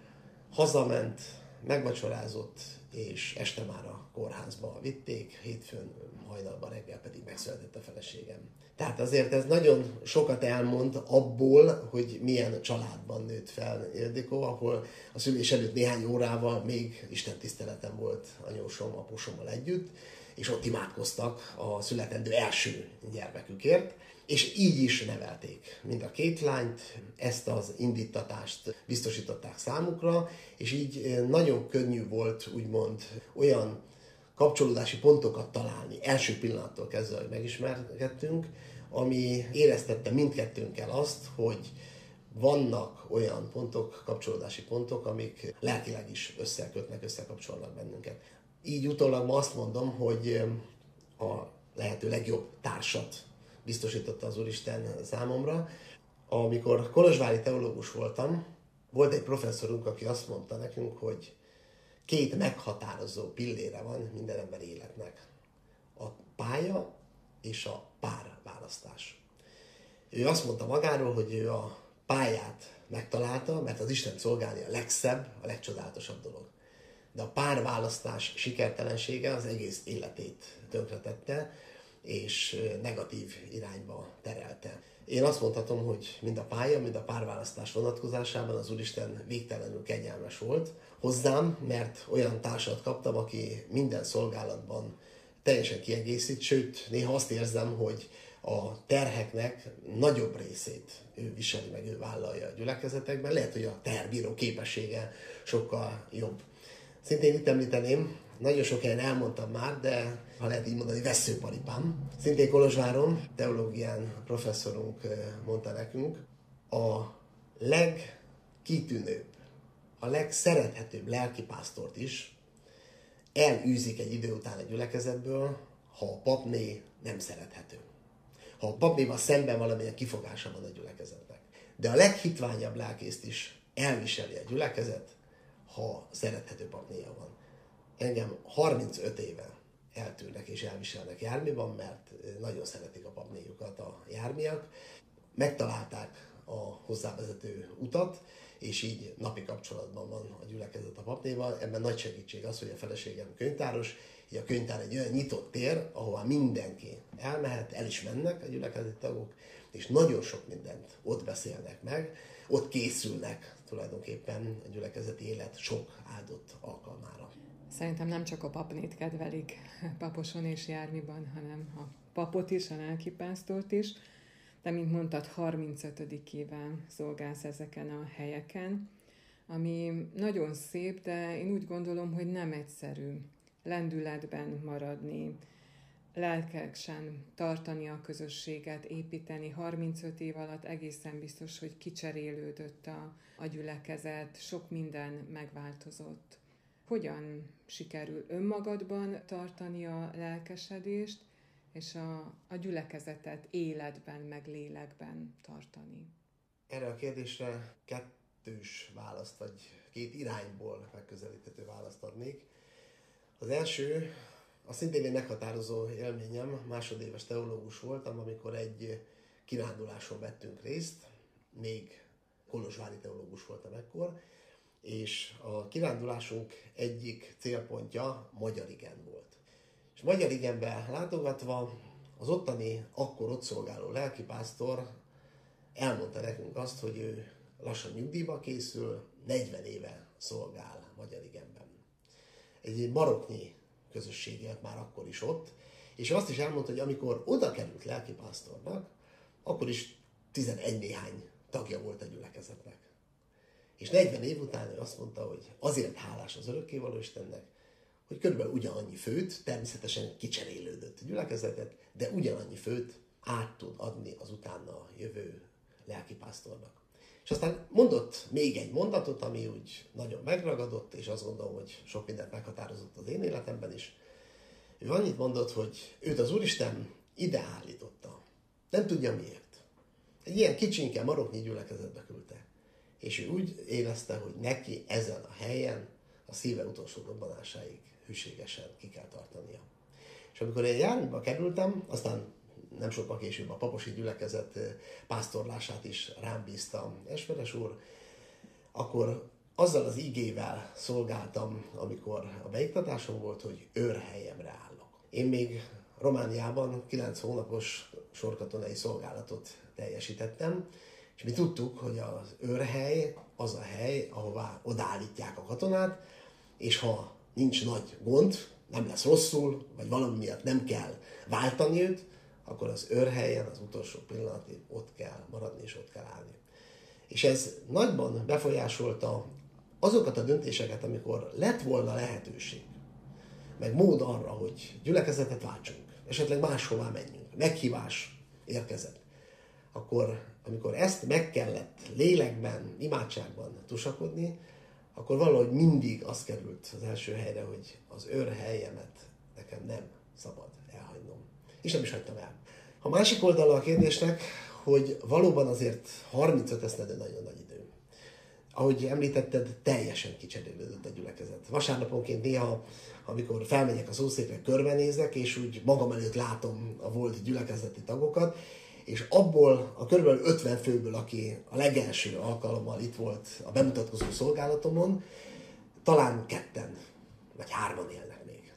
hazament, megvacsorázott, és este már a kórházba vitték, hétfőn hajnalban, reggel pedig megszületett a feleségem. Tehát azért ez nagyon sokat elmond abból, hogy milyen családban nőtt fel Ildikó, ahol a szülés előtt néhány órával még istentiszteleten volt anyósom, apósommal együtt, és ott imádkoztak a születendő első gyermekükért, és így is nevelték mind a két lányt, ezt az indítatást biztosították számukra, és így nagyon könnyű volt úgymond olyan kapcsolódási pontokat találni, első pillanattól kezdve, hogy megismerkedtünk, ami éreztette mindkettőnkkel azt, hogy vannak olyan pontok, kapcsolódási pontok, amik lelkileg is összekötnek, összekapcsolnak bennünket. Így utólag ma azt mondom, hogy a lehető legjobb társat biztosította az Úristen számomra. Amikor kolozsvári teológus voltam, volt egy professzorunk, aki azt mondta nekünk, hogy két meghatározó pillére van minden ember életnek. A pálya és a párválasztás. Ő azt mondta magáról, hogy ő a pályát megtalálta, mert az Isten szolgálni a legszebb, a legcsodálatosabb dolog. De a párválasztás sikertelensége az egész életét tönkretette, és negatív irányba terelte. Én azt mondhatom, hogy mind a pálya, mind a párválasztás vonatkozásában az Úristen végtelenül kegyelmes volt hozzám, mert olyan társat kaptam, aki minden szolgálatban teljesen kiegészít, sőt, néha azt érzem, hogy a terheknek nagyobb részét ő viseli, meg ő vállalja a gyülekezetekben. Lehet, hogy a teherbíró képessége sokkal jobb. Szintén itt említeném, nagyon sok helyen elmondtam már, de ha lehet így mondani, vesszőparipám. Szintén Kolozsváron, teológián professzorunk mondta nekünk, a legkitűnőbb, a legszerethetőbb lelkipásztort is elűzik egy idő után egy gyülekezetből, ha a papné nem szerethető. Ha a papnéval szemben valamilyen kifogása van a gyülekezetnek. De a leghitványabb lelkészt is elviseli a gyülekezet, ha szerethető papnéja van. Engem harmincöt éve eltűrnek és elviselnek jármiban, mert nagyon szeretik a papnéjukat a jármiak. Megtalálták a hozzávezető utat, és így napi kapcsolatban van a gyülekezet a papnéval. Ebben nagy segítség az, hogy a feleségem könyvtáros, így a könyvtár egy olyan nyitott tér, ahová mindenki elmehet, el is mennek a gyülekezeti tagok, és nagyon sok mindent ott beszélnek meg, ott készülnek tulajdonképpen a gyülekezeti élet sok áldott alkalmára. Szerintem nem csak a papnét kedvelik Paposon és Jármiban, hanem a papot is, a lelkipásztort is. De, mint mondtad, harmincötödik éve szolgálsz ezeken a helyeken, ami nagyon szép, de én úgy gondolom, hogy nem egyszerű lendületben maradni, lelkesen tartani a közösséget, építeni. harmincöt év alatt egészen biztos, hogy kicserélődött a, a gyülekezet, sok minden megváltozott. Hogyan sikerül önmagadban tartani a lelkesedést, és a, a gyülekezetet életben, meg lélekben tartani? Erre a kérdésre kettős választ, vagy két irányból megközelíthető választ adnék. Az első, a szintén egy meghatározó élményem, másodéves teológus voltam, amikor egy kiránduláson vettünk részt, még kolozsvári teológus voltam ekkor, és a kirándulásunk egyik célpontja Magyarigen volt. És Magyarigenbe látogatva az ottani, akkor ott szolgáló lelkipásztor elmondta nekünk azt, hogy ő lassan nyugdíjba készül, negyven éve szolgál Magyarigenben. Egy maroknyi közösség élt már akkor is ott, és azt is elmondta, hogy amikor oda került lelkipásztornak, akkor is tizenegy néhány tagja volt a gyülekezetnek. És negyven év után ő azt mondta, hogy azért hálás az örökkévaló Istennek, hogy körülbelül ugyanannyi főt, természetesen kicserélődött a gyülekezetet, de ugyanannyi főt át tud adni az utána jövő lelkipásztornak. És aztán mondott még egy mondatot, ami úgy nagyon megragadott, és azt gondolom, hogy sok mindent meghatározott az én életemben is. Ő annyit mondott, hogy őt az Úristen ide állította. Nem tudja miért. Egy ilyen kicsinke maroknyi gyülekezetbe küldte. És ő úgy érezte, hogy neki ezen a helyen a szíve utolsó robbanásáig hűségesen ki kell tartania. És amikor én Jármiba kerültem, aztán nem sokkal később a paposi gyülekezet pásztorlását is rám bízta Esperes úr, akkor azzal az igével szolgáltam, amikor a beiktatásom volt, hogy őrhelyemre állok. Én még Romániában kilenc hónapos sorkatonai szolgálatot teljesítettem, és mi tudtuk, hogy az őrhely az a hely, ahová odaállítják a katonát, és ha nincs nagy gond, nem lesz rosszul, vagy valami miatt nem kell váltani őt, akkor az őrhelyen az utolsó pillanatig ott kell maradni és ott kell állni. És ez nagyban befolyásolta azokat a döntéseket, amikor lett volna lehetőség, meg mód arra, hogy gyülekezetet váltsunk, esetleg máshová menjünk, meghívás érkezett. Akkor, amikor ezt meg kellett lélekben, imádságban tusakodni, akkor valahogy mindig az került az első helyre, hogy az őrhelyemet nekem nem szabad elhagynom. És nem is hagytam el. A másik oldala a kérdésnek, hogy valóban azért harmincöt esztendő nagyon nagy idő. Ahogy említetted, teljesen kicserélődött a gyülekezet. Vasárnaponként néha, amikor felmegyek a szószékre, körbenézek, és úgy magam előtt látom a volt gyülekezeti tagokat, és abból a kb. ötven főből, aki a legelső alkalommal itt volt a bemutatkozó szolgálatomon, talán ketten, vagy hárman élnek még.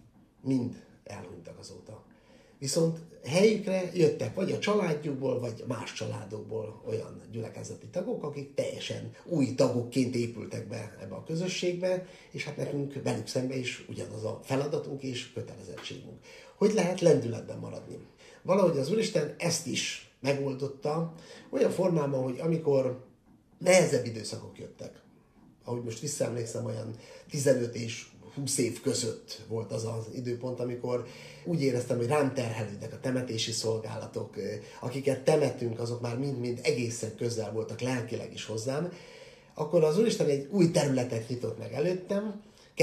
Mind elhunytak azóta. Viszont helyükre jöttek vagy a családjukból, vagy más családokból olyan gyülekezeti tagok, akik teljesen új tagokként épültek be ebbe a közösségbe, és hát nekünk velük szemben is ugyanaz a feladatunk és kötelezettségünk. Hogy lehet lendületben maradni? Valahogy az Úristen ezt is megoldotta olyan formában, hogy amikor nehezebb időszakok jöttek, ahogy most visszaemlékszem, olyan tizenöt és húsz év között volt az az időpont, amikor úgy éreztem, hogy rám terhelődnek a temetési szolgálatok, akiket temetünk, azok már mind-mind egészen közel voltak lelkileg is hozzám, akkor az Úristen egy új területet nyitott meg előttem,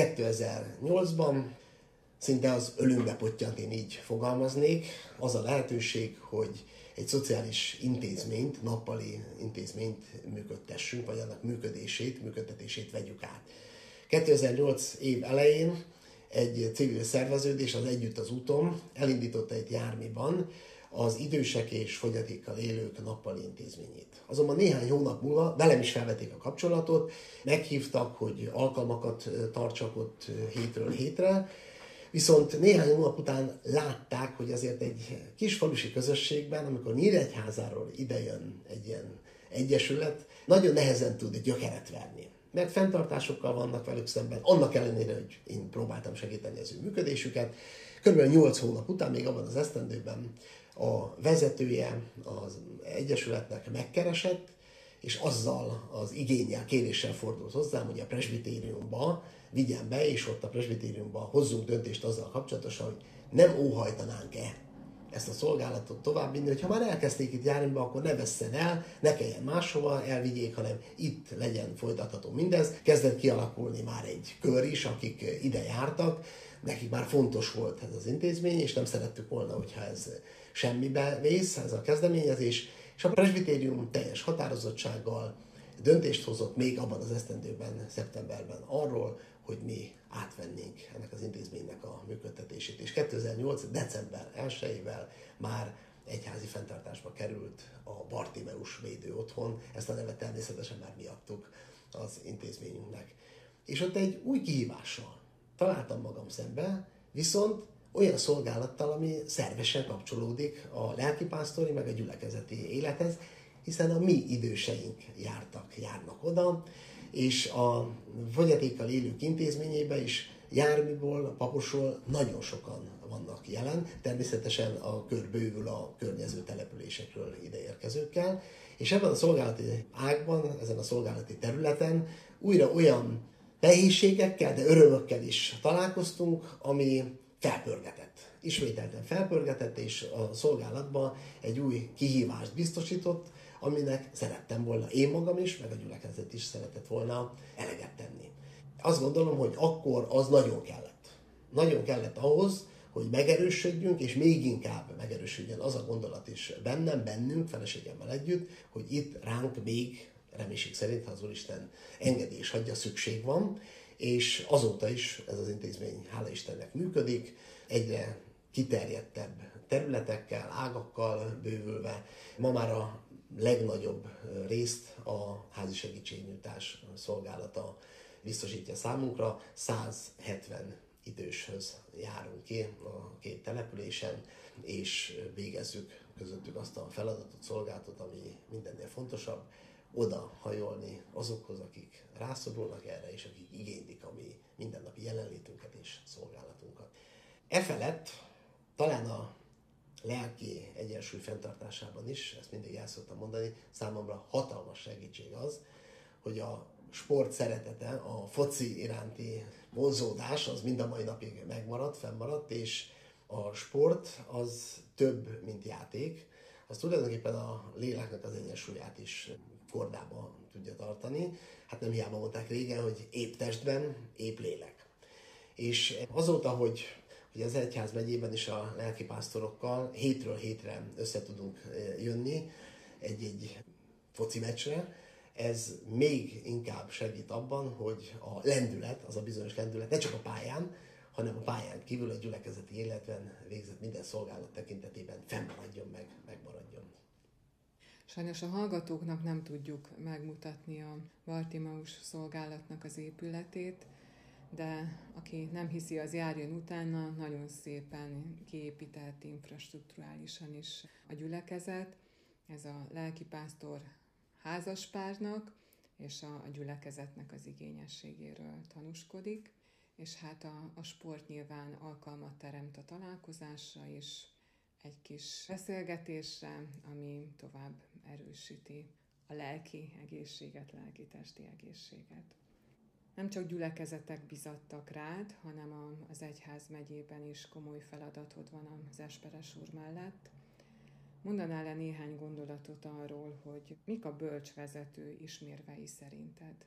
kétezer-nyolcban, szinte az ölünkbe pottyant, én így fogalmaznék, az a lehetőség, hogy egy szociális intézményt, nappali intézményt működtessünk, vagy annak működését, működtetését vegyük át. kétezer-nyolc év elején egy civil szerveződés, az Együtt az úton elindította egy Jármiban az idősek és fogyatékkal élők nappali intézményét. Azonban néhány hónap múlva velem is felvették a kapcsolatot, meghívtak, hogy alkalmakat tartsak ott hétről hétre, viszont néhány hónap után látták, hogy azért egy kis falusi közösségben, amikor Nyíregyházáról idejön egy ilyen egyesület, nagyon nehezen tud gyökeret verni. Mert fenntartásokkal vannak velük szemben, annak ellenére, hogy én próbáltam segíteni az ő működésüket. Körülbelül nyolc hónap után, még abban az esztendőben a vezetője az egyesületnek megkeresett, és azzal az igénnyel, kéréssel fordult hozzám, hogy a presbitériumba vigyen be, és ott a presbitériumba hozzunk döntést azzal kapcsolatosan, hogy nem óhajtanánk-e ezt a szolgálatot továbbvinni, hogy ha már elkezdték itt járni, akkor ne vesszen el, ne kelljen máshova elvigyék, hanem itt legyen folytatható mindez. Kezdett kialakulni már egy kör is, akik ide jártak, nekik már fontos volt ez az intézmény, és nem szerettük volna, hogyha ez semmibe vész, ez a kezdeményezés, és a presbitérium teljes határozottsággal döntést hozott még abban az esztendőben, szeptemberben arról, hogy mi átvennénk ennek az intézménynek a működtetését. És kétezer-nyolc. december elsejével már egyházi fenntartásba került a Bartimeus Védő Otthon, ezt a nevet természetesen már mi adtuk az intézményünknek. És ott egy új kihívással találtam magam szembe, viszont olyan szolgálattal, ami szervesen kapcsolódik a lelkipásztori meg a gyülekezeti élethez, hiszen a mi időseink jártak, járnak oda, és a fogyatékkal élők intézményében is Jármiból, Paposról nagyon sokan vannak jelen. Természetesen a kör bővül a környező településekről ideérkezőkkel, és ebben a szolgálati ágban, ezen a szolgálati területen újra olyan nehézségekkel, de örömökkel is találkoztunk, ami felpörgetett. Ismételten felpörgetett, és a szolgálatban egy új kihívást biztosított, aminek szerettem volna én magam is, meg a gyülekezet is szeretett volna eleget tenni. Azt gondolom, hogy akkor az nagyon kellett. Nagyon kellett ahhoz, hogy megerősödjünk, és még inkább megerősödjön az a gondolat is bennem, bennünk, feleségemmel együtt, hogy itt ránk még, reménység szerint, ha az Úristen engedi és hagyja, szükség van, és azóta is ez az intézmény, hála Istennek működik, egyre kiterjedtebb területekkel, ágakkal bővülve. Ma már a legnagyobb részt a házi segítségnyújtás szolgálata biztosítja számunkra. száz hetven időshöz járunk ki a két településen, és végezzük közöttük azt a feladatot, szolgálatot, ami mindennél fontosabb, oda hajolni azokhoz, akik rászorulnak erre, és akik igénylik a mi mindennapi jelenlétünket és szolgálatunkat. Efelett talán a lelki egyensúly fenntartásában is, ezt mindig el szoktam mondani, számomra hatalmas segítség az, hogy a sport szeretete, a foci iránti vonzódás az mind a mai napig megmaradt, fennmaradt, és a sport az több, mint játék. Az tulajdonképpen a léleknek az egyensúlyát is kordába tudja tartani. Hát nem hiába mondták régen, hogy épp testben, épp lélek. És azóta, hogy hogy az egyház megyében is a lelkipásztorokkal hétről hétre össze tudunk jönni egy-egy foci meccsre, ez még inkább segít abban, hogy a lendület, az a bizonyos lendület ne csak a pályán, hanem a pályán kívül a gyülekezeti életben végzett minden szolgálat tekintetében fennmaradjon meg, megmaradjon. Sajnos a hallgatóknak nem tudjuk megmutatni a Bartimeus szolgálatnak az épületét, de aki nem hiszi, az járjon utána, nagyon szépen kiépített infrastrukturálisan is a gyülekezet. Ez a lelkipásztor házaspárnak és a, a gyülekezetnek az igényességéről tanúskodik, és hát a, a sport nyilván alkalmat teremt a találkozásra is, egy kis beszélgetésre, ami tovább erősíti a lelki egészséget, lelki-testi egészséget. Nem csak gyülekezetek bizattak rád, hanem az egyház megyében is komoly feladatod van az Esperes úr mellett. Mondanál-e néhány gondolatot arról, hogy mik a bölcs vezető ismérvei szerinted?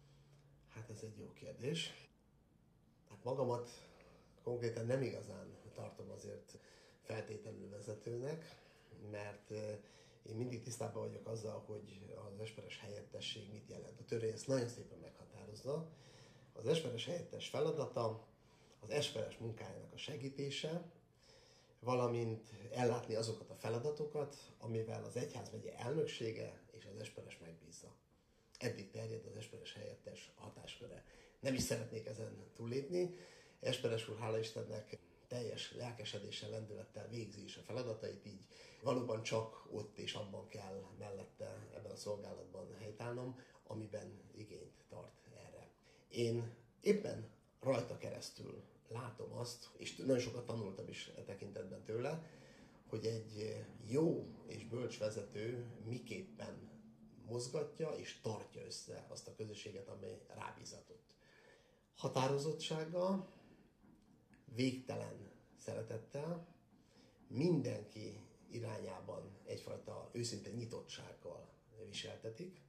Hát ez egy jó kérdés. Hát magamat konkrétan nem igazán tartom azért feltétlenül vezetőnek, mert én mindig tisztában vagyok azzal, hogy az esperes helyettesség mit jelent. A törvény ezt nagyon szépen meghatározza. Az esperes helyettes feladata az esperes munkájának a segítése, valamint ellátni azokat a feladatokat, amivel az egyházmegye elnöksége és az esperes megbízza. Eddig terjed az esperes helyettes hatásköre. Nem is szeretnék ezen túllépni. Esperes úr, hála Istennek, teljes lelkesedéssel, lendülettel végzi is a feladatait, így valóban csak ott és abban kell mellette ebben a szolgálatban helytállnom, amiben igényt tart erre. Én éppen rajta keresztül látom azt, és nagyon sokat tanultam is e tekintetben tőle, hogy egy jó és bölcs vezető miképpen mozgatja és tartja össze azt a közösséget, amely rábízatott. Határozottsággal, végtelen szeretettel, mindenki irányában egyfajta őszinte nyitottsággal viseltetik,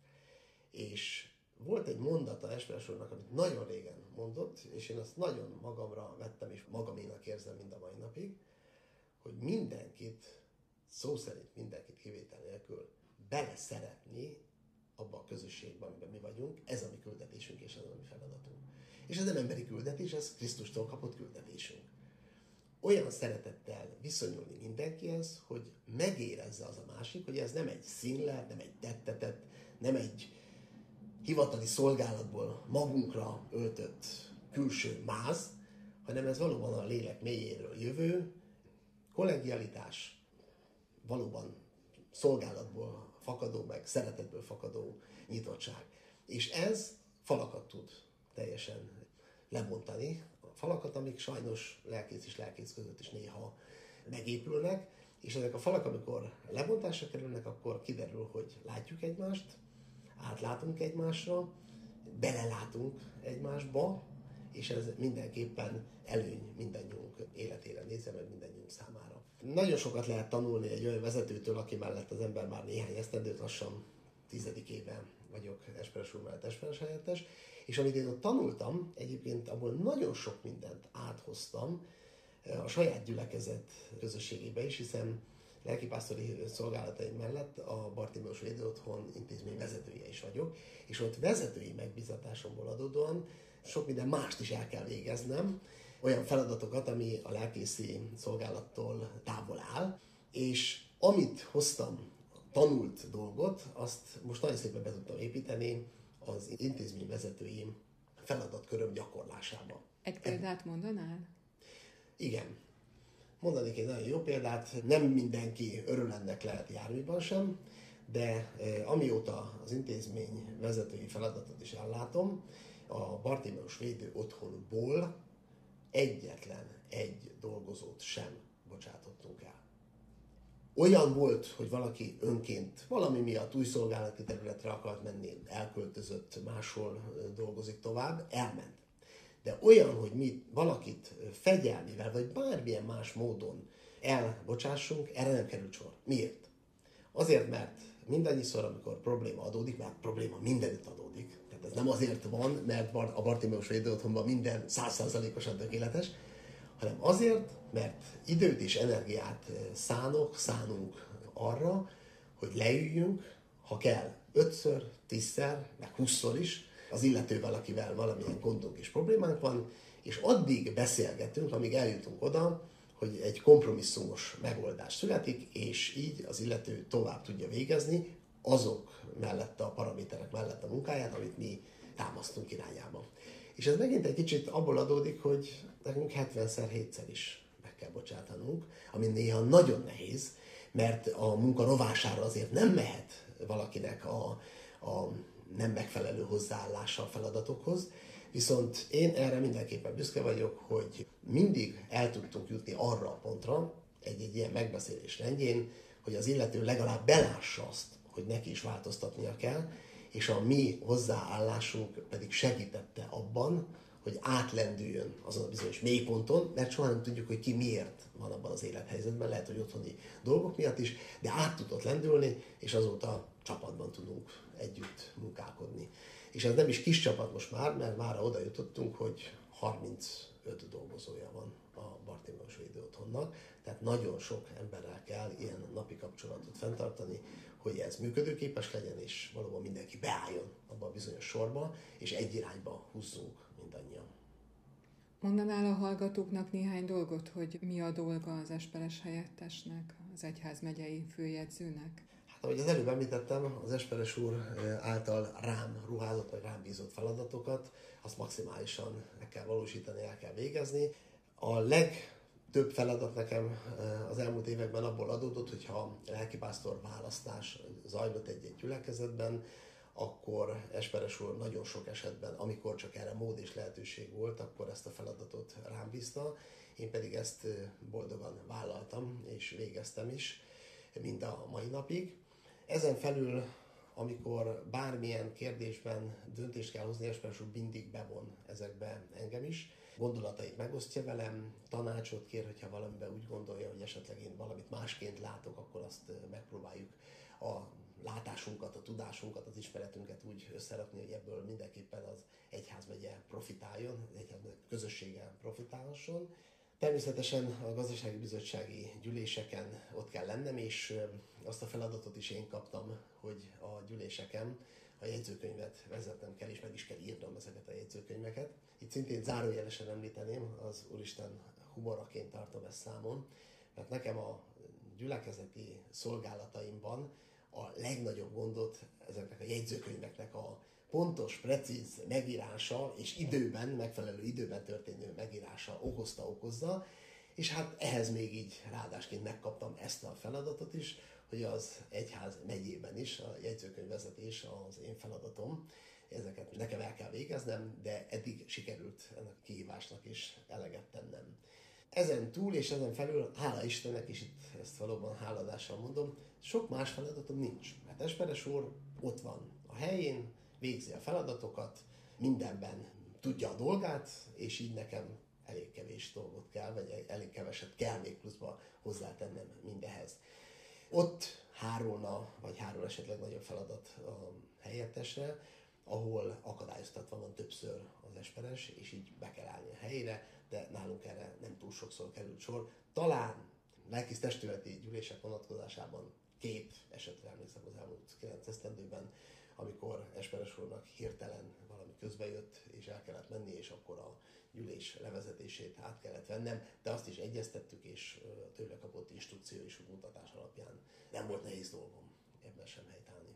és volt egy mondata Esperes úrnak, amit nagyon régen mondott, és én azt nagyon magamra vettem, és magaménak érzem mind a mai napig, hogy mindenkit, szó szerint mindenkit kivétel nélkül bele szeretni abba a közösségben, amiben mi vagyunk, ez a mi küldetésünk és ez a mi feladatunk. És ez nem emberi küldetés, ez Krisztustól kapott küldetésünk. Olyan szeretettel viszonyulni mindenkihez, hogy megérezze az a másik, hogy ez nem egy színlelt, nem egy tettetett, nem egy hivatali szolgálatból magunkra öltött külső máz, hanem ez valóban a lélek mélyéről jövő kollegialitás, valóban szolgálatból fakadó, meg szeretetből fakadó nyitottság. És ez falakat tud teljesen lebontani. A falakat, amik sajnos lelkész és lelkész között is néha megépülnek, és ezek a falak, amikor lebontásra kerülnek, akkor kiderül, hogy látjuk egymást, átlátunk egymásra, belelátunk egymásba, és ez mindenképpen előny mindannyiunk életére nézve, meg mindannyiunk számára. Nagyon sokat lehet tanulni egy olyan vezetőtől, aki mellett az ember már néhány esztendőt, lassan tizedik éve vagyok Esperes úr mellett esperes helyettes, és amit én ott tanultam, egyébként abból nagyon sok mindent áthoztam a saját gyülekezet közösségébe is, hiszen lelkipásztori szolgálataim mellett a Bartimeus Védőotthon intézmény vezetője is vagyok, és ott vezetői megbízatásomból adódóan sok minden mást is el kell végeznem, olyan feladatokat, ami a lelkészi szolgálattól távol áll, és amit hoztam, tanult dolgot, azt most nagyon szépen be tudtam építeni az intézmény vezetői feladatköröm gyakorlásába. Egy példát mondanál? Igen. Mondanék egy nagyon jó példát, nem mindenki örül ennek lehet járműban sem, de amióta az intézmény vezetői feladatot is ellátom, a Bartimeus Védő Otthonból egyetlen egy dolgozót sem bocsátottunk el. Olyan volt, hogy valaki önként valami miatt új szolgálati területre akart menni, elköltözött, máshol dolgozik tovább, elment. De olyan, hogy mi valakit fegyelmivel, vagy bármilyen más módon elbocsássunk, erre nem került sor. Miért? Azért, mert mindannyiszor, amikor probléma adódik, mert probléma mindenütt adódik, tehát ez nem azért van, mert a Bartimeus Védőotthonban minden száz százalékosan tökéletes, hanem azért, mert időt és energiát szánok, szánunk arra, hogy leüljünk, ha kell, ötször, tízszer, meg húszszor is, az illetővel, akivel valamilyen gondunk és problémánk van, és addig beszélgetünk, amíg eljutunk oda, hogy egy kompromisszumos megoldás születik, és így az illető tovább tudja végezni azok mellett a paraméterek mellett a munkáját, amit mi támasztunk irányába. És ez megint egy kicsit abból adódik, hogy nekünk hetvenszer, hétszer is meg kell bocsátanunk, ami néha nagyon nehéz, mert a munka rovására azért nem mehet valakinek a, a nem megfelelő hozzáállása a feladatokhoz, viszont én erre mindenképpen büszke vagyok, hogy mindig el tudtunk jutni arra a pontra, egy-egy ilyen megbeszélés rendjén, hogy az illető legalább belássa azt, hogy neki is változtatnia kell, és a mi hozzáállásunk pedig segítette abban, hogy átlendüljön azon a bizonyos mélyponton, mert soha nem tudjuk, hogy ki miért van abban az élethelyzetben, lehet, hogy otthoni dolgok miatt is, de át tudott lendülni, és azóta csapatban tudunk együtt munkálkodni. És ez nem is kis csapat most már, mert már oda jutottunk, hogy harmincöt dolgozója van a Bartimeus Védőotthonnak, tehát nagyon sok emberrel kell ilyen napi kapcsolatot fenntartani, hogy ez működőképes legyen, és valóban mindenki beálljon abba a bizonyos sorba, és egy irányba húzzunk mindannyian. Mondanál a hallgatóknak néhány dolgot, hogy mi a dolga az esperes helyettesnek, az egyházmegyei főjegyzőnek? Hát, ahogy az előbb említettem, az esperes úr által rám ruházott, vagy rám bízott feladatokat, azt maximálisan meg kell valósítani, el kell végezni. A legtöbb feladat nekem az elmúlt években abból adódott, hogyha lelkipásztor választás zajlott egy-egy gyülekezetben, akkor esperes úr nagyon sok esetben, amikor csak erre mód és lehetőség volt, akkor ezt a feladatot rám bízta. Én pedig ezt boldogan vállaltam, és végeztem is, mind a mai napig. Ezen felül, amikor bármilyen kérdésben döntést kell hozni, esperes úr mindig bevon ezekbe engem is. Gondolatait megosztja velem, tanácsot kér, hogyha valamiben úgy gondolja, hogy esetleg én valamit másként látok, akkor azt megpróbáljuk a látásunkat, a tudásunkat, az ismeretünket úgy összerakni, hogy ebből mindenképpen az egyházmegye profitáljon, az egyházmegye közössége profitálhasson. Természetesen a gazdasági bizottsági gyűléseken ott kell lennem, és azt a feladatot is én kaptam, hogy a gyűléseken a jegyzőkönyvet vezetnem kell, és meg is kell írnom ezeket a jegyzőkönyveket. Itt szintén zárójelesen említeném, az Úristen humoraként tartom ezt számon, mert nekem a gyülekezeti szolgálataimban a legnagyobb gondot ezeknek a jegyzőkönyveknek a pontos, precíz megírása és időben, megfelelő időben történő megírása okozta, okozza, és hát ehhez még így ráadásként megkaptam ezt a feladatot is, hogy az egyház megyében is a jegyzőkönyvvezetés az én feladatom, ezeket nekem el kell végeznem, de eddig sikerült ennek a kihívásnak is eleget tennem. Ezen túl és ezen felül, hála Istennek, és itt ezt valóban háladással mondom, sok más feladatom nincs. Mert esperes úr ott van a helyén, végzi a feladatokat, mindenben tudja a dolgát, és így nekem elég kevés dolgot kell, vagy elég keveset kell még pluszba hozzátennem mindehez. Ott hárulna, vagy hárul esetleg nagyobb feladat a helyettesre, ahol akadályoztatva van többször az esperes, és így be kell állni a helyére, de nálunk erre nem túl sokszor került sor. Talán lelkész testületi gyűlések vonatkozásában két esetre emlékszem az elmúlt kilenc esztendőben, amikor esperes úrnak hirtelen valami közbejött, és el kellett menni, és akkor a gyűlés levezetését át kellett vennem, de azt is egyeztettük, és tőle kapott instrukció és útmutatás alapján nem volt nehéz dolgom ebben sem helytállni.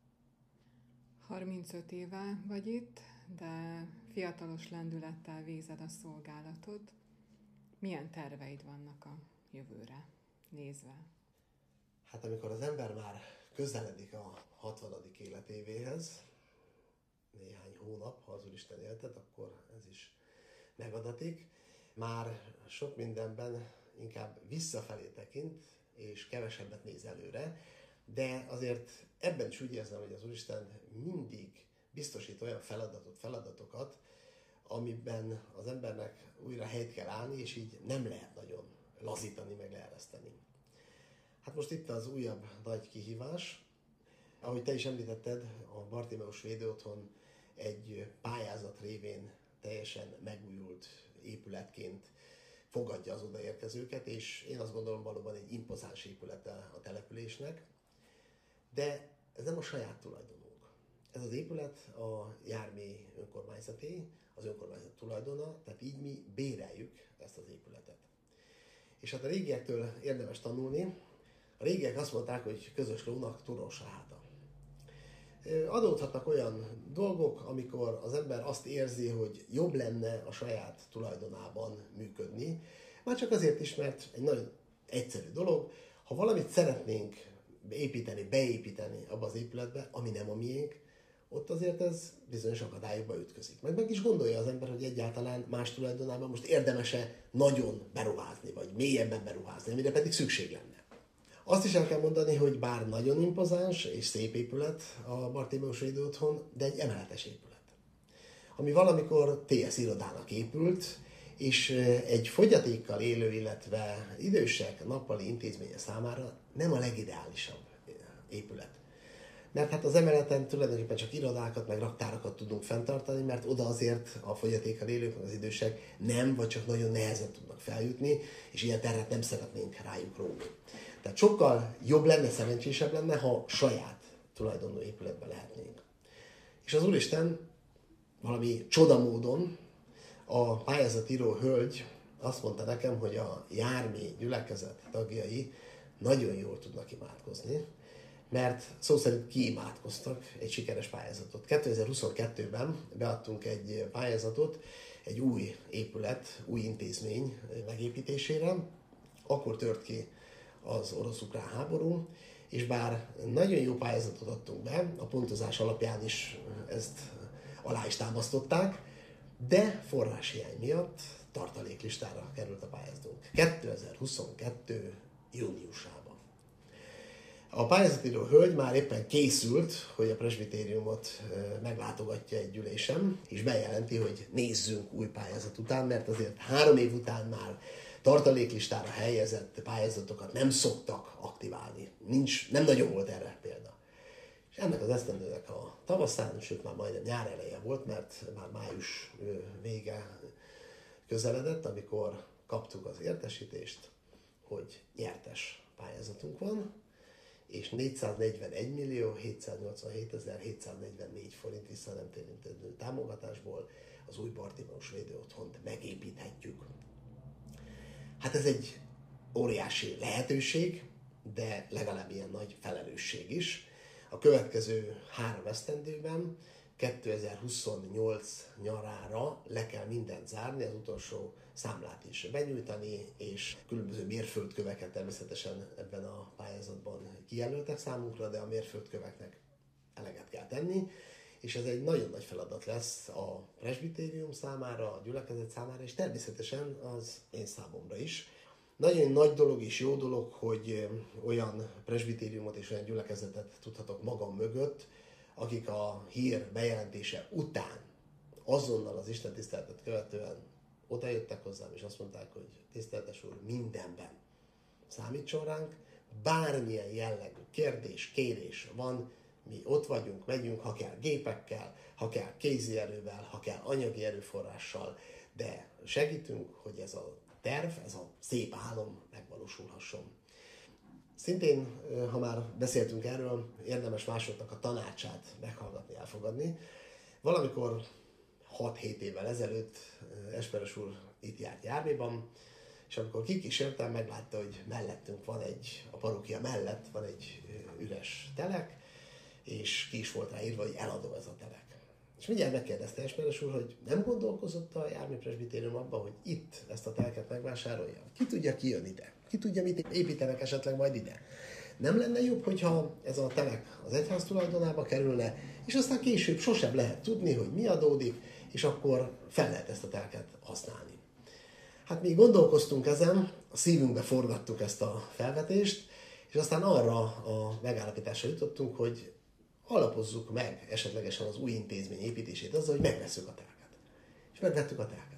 harmincöt éve vagy itt, de fiatalos lendülettel végzed a szolgálatod. Milyen terveid vannak a jövőre nézve? Hát amikor az ember már közeledik a hatvanadik életévéhez, néhány hónap, ha az Úristen éltet, akkor ez is megadatik. Már sok mindenben inkább visszafelé tekint, és kevesebbet néz előre, de azért ebben is úgy érzem, hogy az Úristen mindig biztosít olyan feladatot, feladatokat, amiben az embernek újra helyt kell állni, és így nem lehet nagyon lazítani, meg leereszteni. Hát most itt az újabb nagy kihívás. Ahogy te is említetted, a Bartimeus Védőotthon egy pályázat révén teljesen megújult épületként fogadja az odaérkezőket, és én azt gondolom, valóban egy impozáns épülete a településnek. De ez nem a saját tulajdonunk. Ez az épület a Jármé önkormányzaté, az önkormányzat tulajdona, tehát így mi béreljük ezt az épületet. És hát a régiektől érdemes tanulni. A régiek azt mondták, hogy közös lónak turos a háta. Adódhatnak olyan dolgok, amikor az ember azt érzi, hogy jobb lenne a saját tulajdonában működni. Már csak azért is, mert egy nagyon egyszerű dolog, ha valamit szeretnénk építeni, beépíteni abba az épületbe, ami nem a miénk, ott azért ez bizonyos akadályokba ütközik. Meg meg is gondolja az ember, hogy egyáltalán más tulajdonában most érdemes-e nagyon beruházni, vagy mélyebben beruházni, amire pedig szükség lenne. Azt is el kell mondani, hogy bár nagyon impozáns és szép épület a Bartimeus Védőotthon, de egy emeletes épület. Ami valamikor té es irodának épült, és egy fogyatékkal élő, illetve idősek nappali intézménye számára nem a legideálisabb épület. Mert hát az emeleten tulajdonképpen csak irodákat, meg raktárakat tudunk fenntartani, mert oda azért a fogyatékkal élők, meg az idősek nem, vagy csak nagyon nehezen tudnak feljutni, és ilyen terhet nem szeretnénk rájuk róni. Tehát sokkal jobb lenne, szerencsésebb lenne, ha saját tulajdonú épületben lehetnénk. És az Úristen valami csodamódon A pályázatíró hölgy azt mondta nekem, hogy a Jármi gyülekezet tagjai nagyon jól tudnak imádkozni, mert szó szerint kiimádkoztak egy sikeres pályázatot. kétezer-huszonkettőben beadtunk egy pályázatot egy új épület, új intézmény megépítésére. Akkor tört ki az orosz-ukrán háború, és bár nagyon jó pályázatot adtunk be, a pontozás alapján is ezt alá is támasztották, de forráshiány miatt tartaléklistára került a pályázatunk. kétezer-huszonkettő júniusában. A pályázatíró hölgy már éppen készült, hogy a presbitériumot meglátogatja egy gyűlésem, és bejelenti, hogy nézzünk új pályázat után, mert azért három év után már tartaléklistára helyezett pályázatokat nem szoktak aktiválni. Nincs, nem nagyon volt erre példa. És ennek az esztendőnek a tavaszán, sőt már majdnem nyár eleje volt, mert már május vége közeledett, amikor kaptuk az értesítést, hogy nyertes pályázatunk van, és négyszáznegyvenegy millió hétszáznyolcvanhétezer-hétszáznegyvennégy forint vissza nem térítendő támogatásból az új Bartimeus védőotthont megépíthetjük. Hát ez egy óriási lehetőség, de legalább ilyen nagy felelősség is. A következő három esztendőben, kétezer-huszonnyolc nyarára le kell mindent zárni, az utolsó számlát is benyújtani, és különböző mérföldköveket természetesen ebben a pályázatban kijelöltek számunkra, de a mérföldköveknek eleget kell tenni, és ez egy nagyon nagy feladat lesz a presbitérium számára, a gyülekezet számára, és természetesen az én számomra is. Nagyon nagy dolog és jó dolog, hogy olyan presbitériumot és olyan gyülekezetet tudhatok magam mögött, akik a hír bejelentése után azonnal az Isten tiszteletet követően odajöttek hozzám, és azt mondták, hogy tiszteletes úr, mindenben számítson ránk, bármilyen jellegű kérdés, kérés van, mi ott vagyunk, megyünk, ha kell gépekkel, ha kell kézi erővel, ha kell anyagi erőforrással, de segítünk, hogy ez a terv, ez a szép álom megvalósulhasson. Szintén, ha már beszéltünk erről, érdemes másoknak a tanácsát meghallgatni, elfogadni. Valamikor hat-hét évvel ezelőtt Esperes úr itt járt Jármiban, és amikor kikísértem, meglátta, hogy mellettünk van egy, a parókia mellett van egy üres telek, és ki is volt rá írva, hogy eladó ez a telek. És mindjárt megkérdezte Esperes úr, hogy nem gondolkozott a Jármi presbitérium abban, hogy itt ezt a telket megvásárolja? Ki tudja, ki jön ide? Ki tudja, mit építenek esetleg majd ide? Nem lenne jobb, hogyha ez a telek az egyház tulajdonába kerülne, és aztán később sosem lehet tudni, hogy mi adódik, és akkor fel lehet ezt a telket használni. Hát mi gondolkoztunk ezen, a szívünkbe forgattuk ezt a felvetést, és aztán arra a megállapításra jutottunk, hogy alapozzuk meg esetlegesen az új intézmény építését azzal, hogy megvesszük a telket. És megvettük a telket.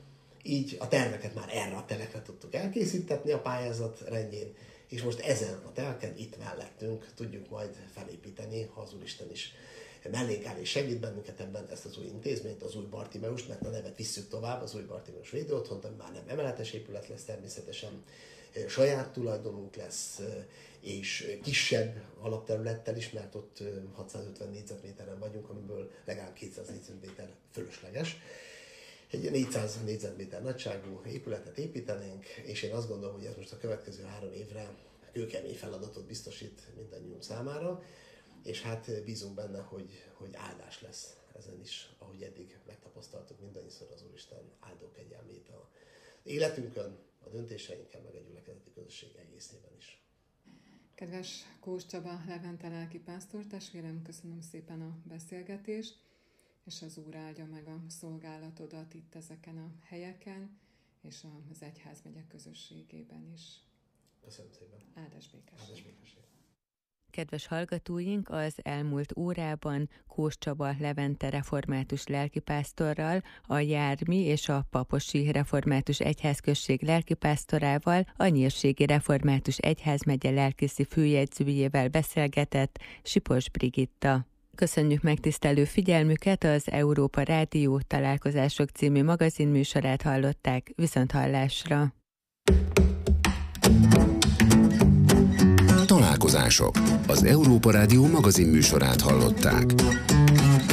Így a terveket már erre a telekre tudtuk elkészítetni a pályázat rendjén, és most ezen a telken itt mellettünk tudjuk majd felépíteni, ha az Úristen is mellénk áll és segít bennünket ebben, ezt az új intézményt, az új Bartimeust, mert a nevet visszük tovább, az új Bartimeus védőotthont, ami már nem emeletes épület lesz természetesen, saját tulajdonunk lesz, és kisebb alapterülettel is, mert ott hatszázötven négyzetméteren vagyunk, amiből legalább kétszáz négyzetméter fölösleges. Egy négyszáz négyzetméter nagyságú épületet építenénk, és én azt gondolom, hogy ez most a következő három évre kőkemény feladatot biztosít mindannyiunk számára, és hát bízunk benne, hogy, hogy áldás lesz ezen is, ahogy eddig megtapasztaltuk mindannyiszor az Úristen áldó kegyelmét az életünkön, a döntéseinken, meg a gyülekezeti közösség egészében is. Kedves Kós Csaba Levente lelkipásztor testvérem, köszönöm szépen a beszélgetést, és az Úr áldja meg a szolgálatodat itt ezeken a helyeken, és az egyházmegye közösségében is. Köszönöm szépen. Áldás békesség. Áldás békesség. Kedves hallgatóink, az elmúlt órában Kós Csaba Levente református lelkipásztorral, a Jármi és a Paposi Református Egyházközség lelkipásztorával, a Nyírségi Református Egyházmegye lelkészi főjegyzőjével beszélgetett Sipos Brigitta. Köszönjük megtisztelő figyelmüket, az Európa Rádió Találkozások című magazinműsorát hallották, viszonthallásra. Találkozások. Az Európa Rádió magazinműsorát hallották.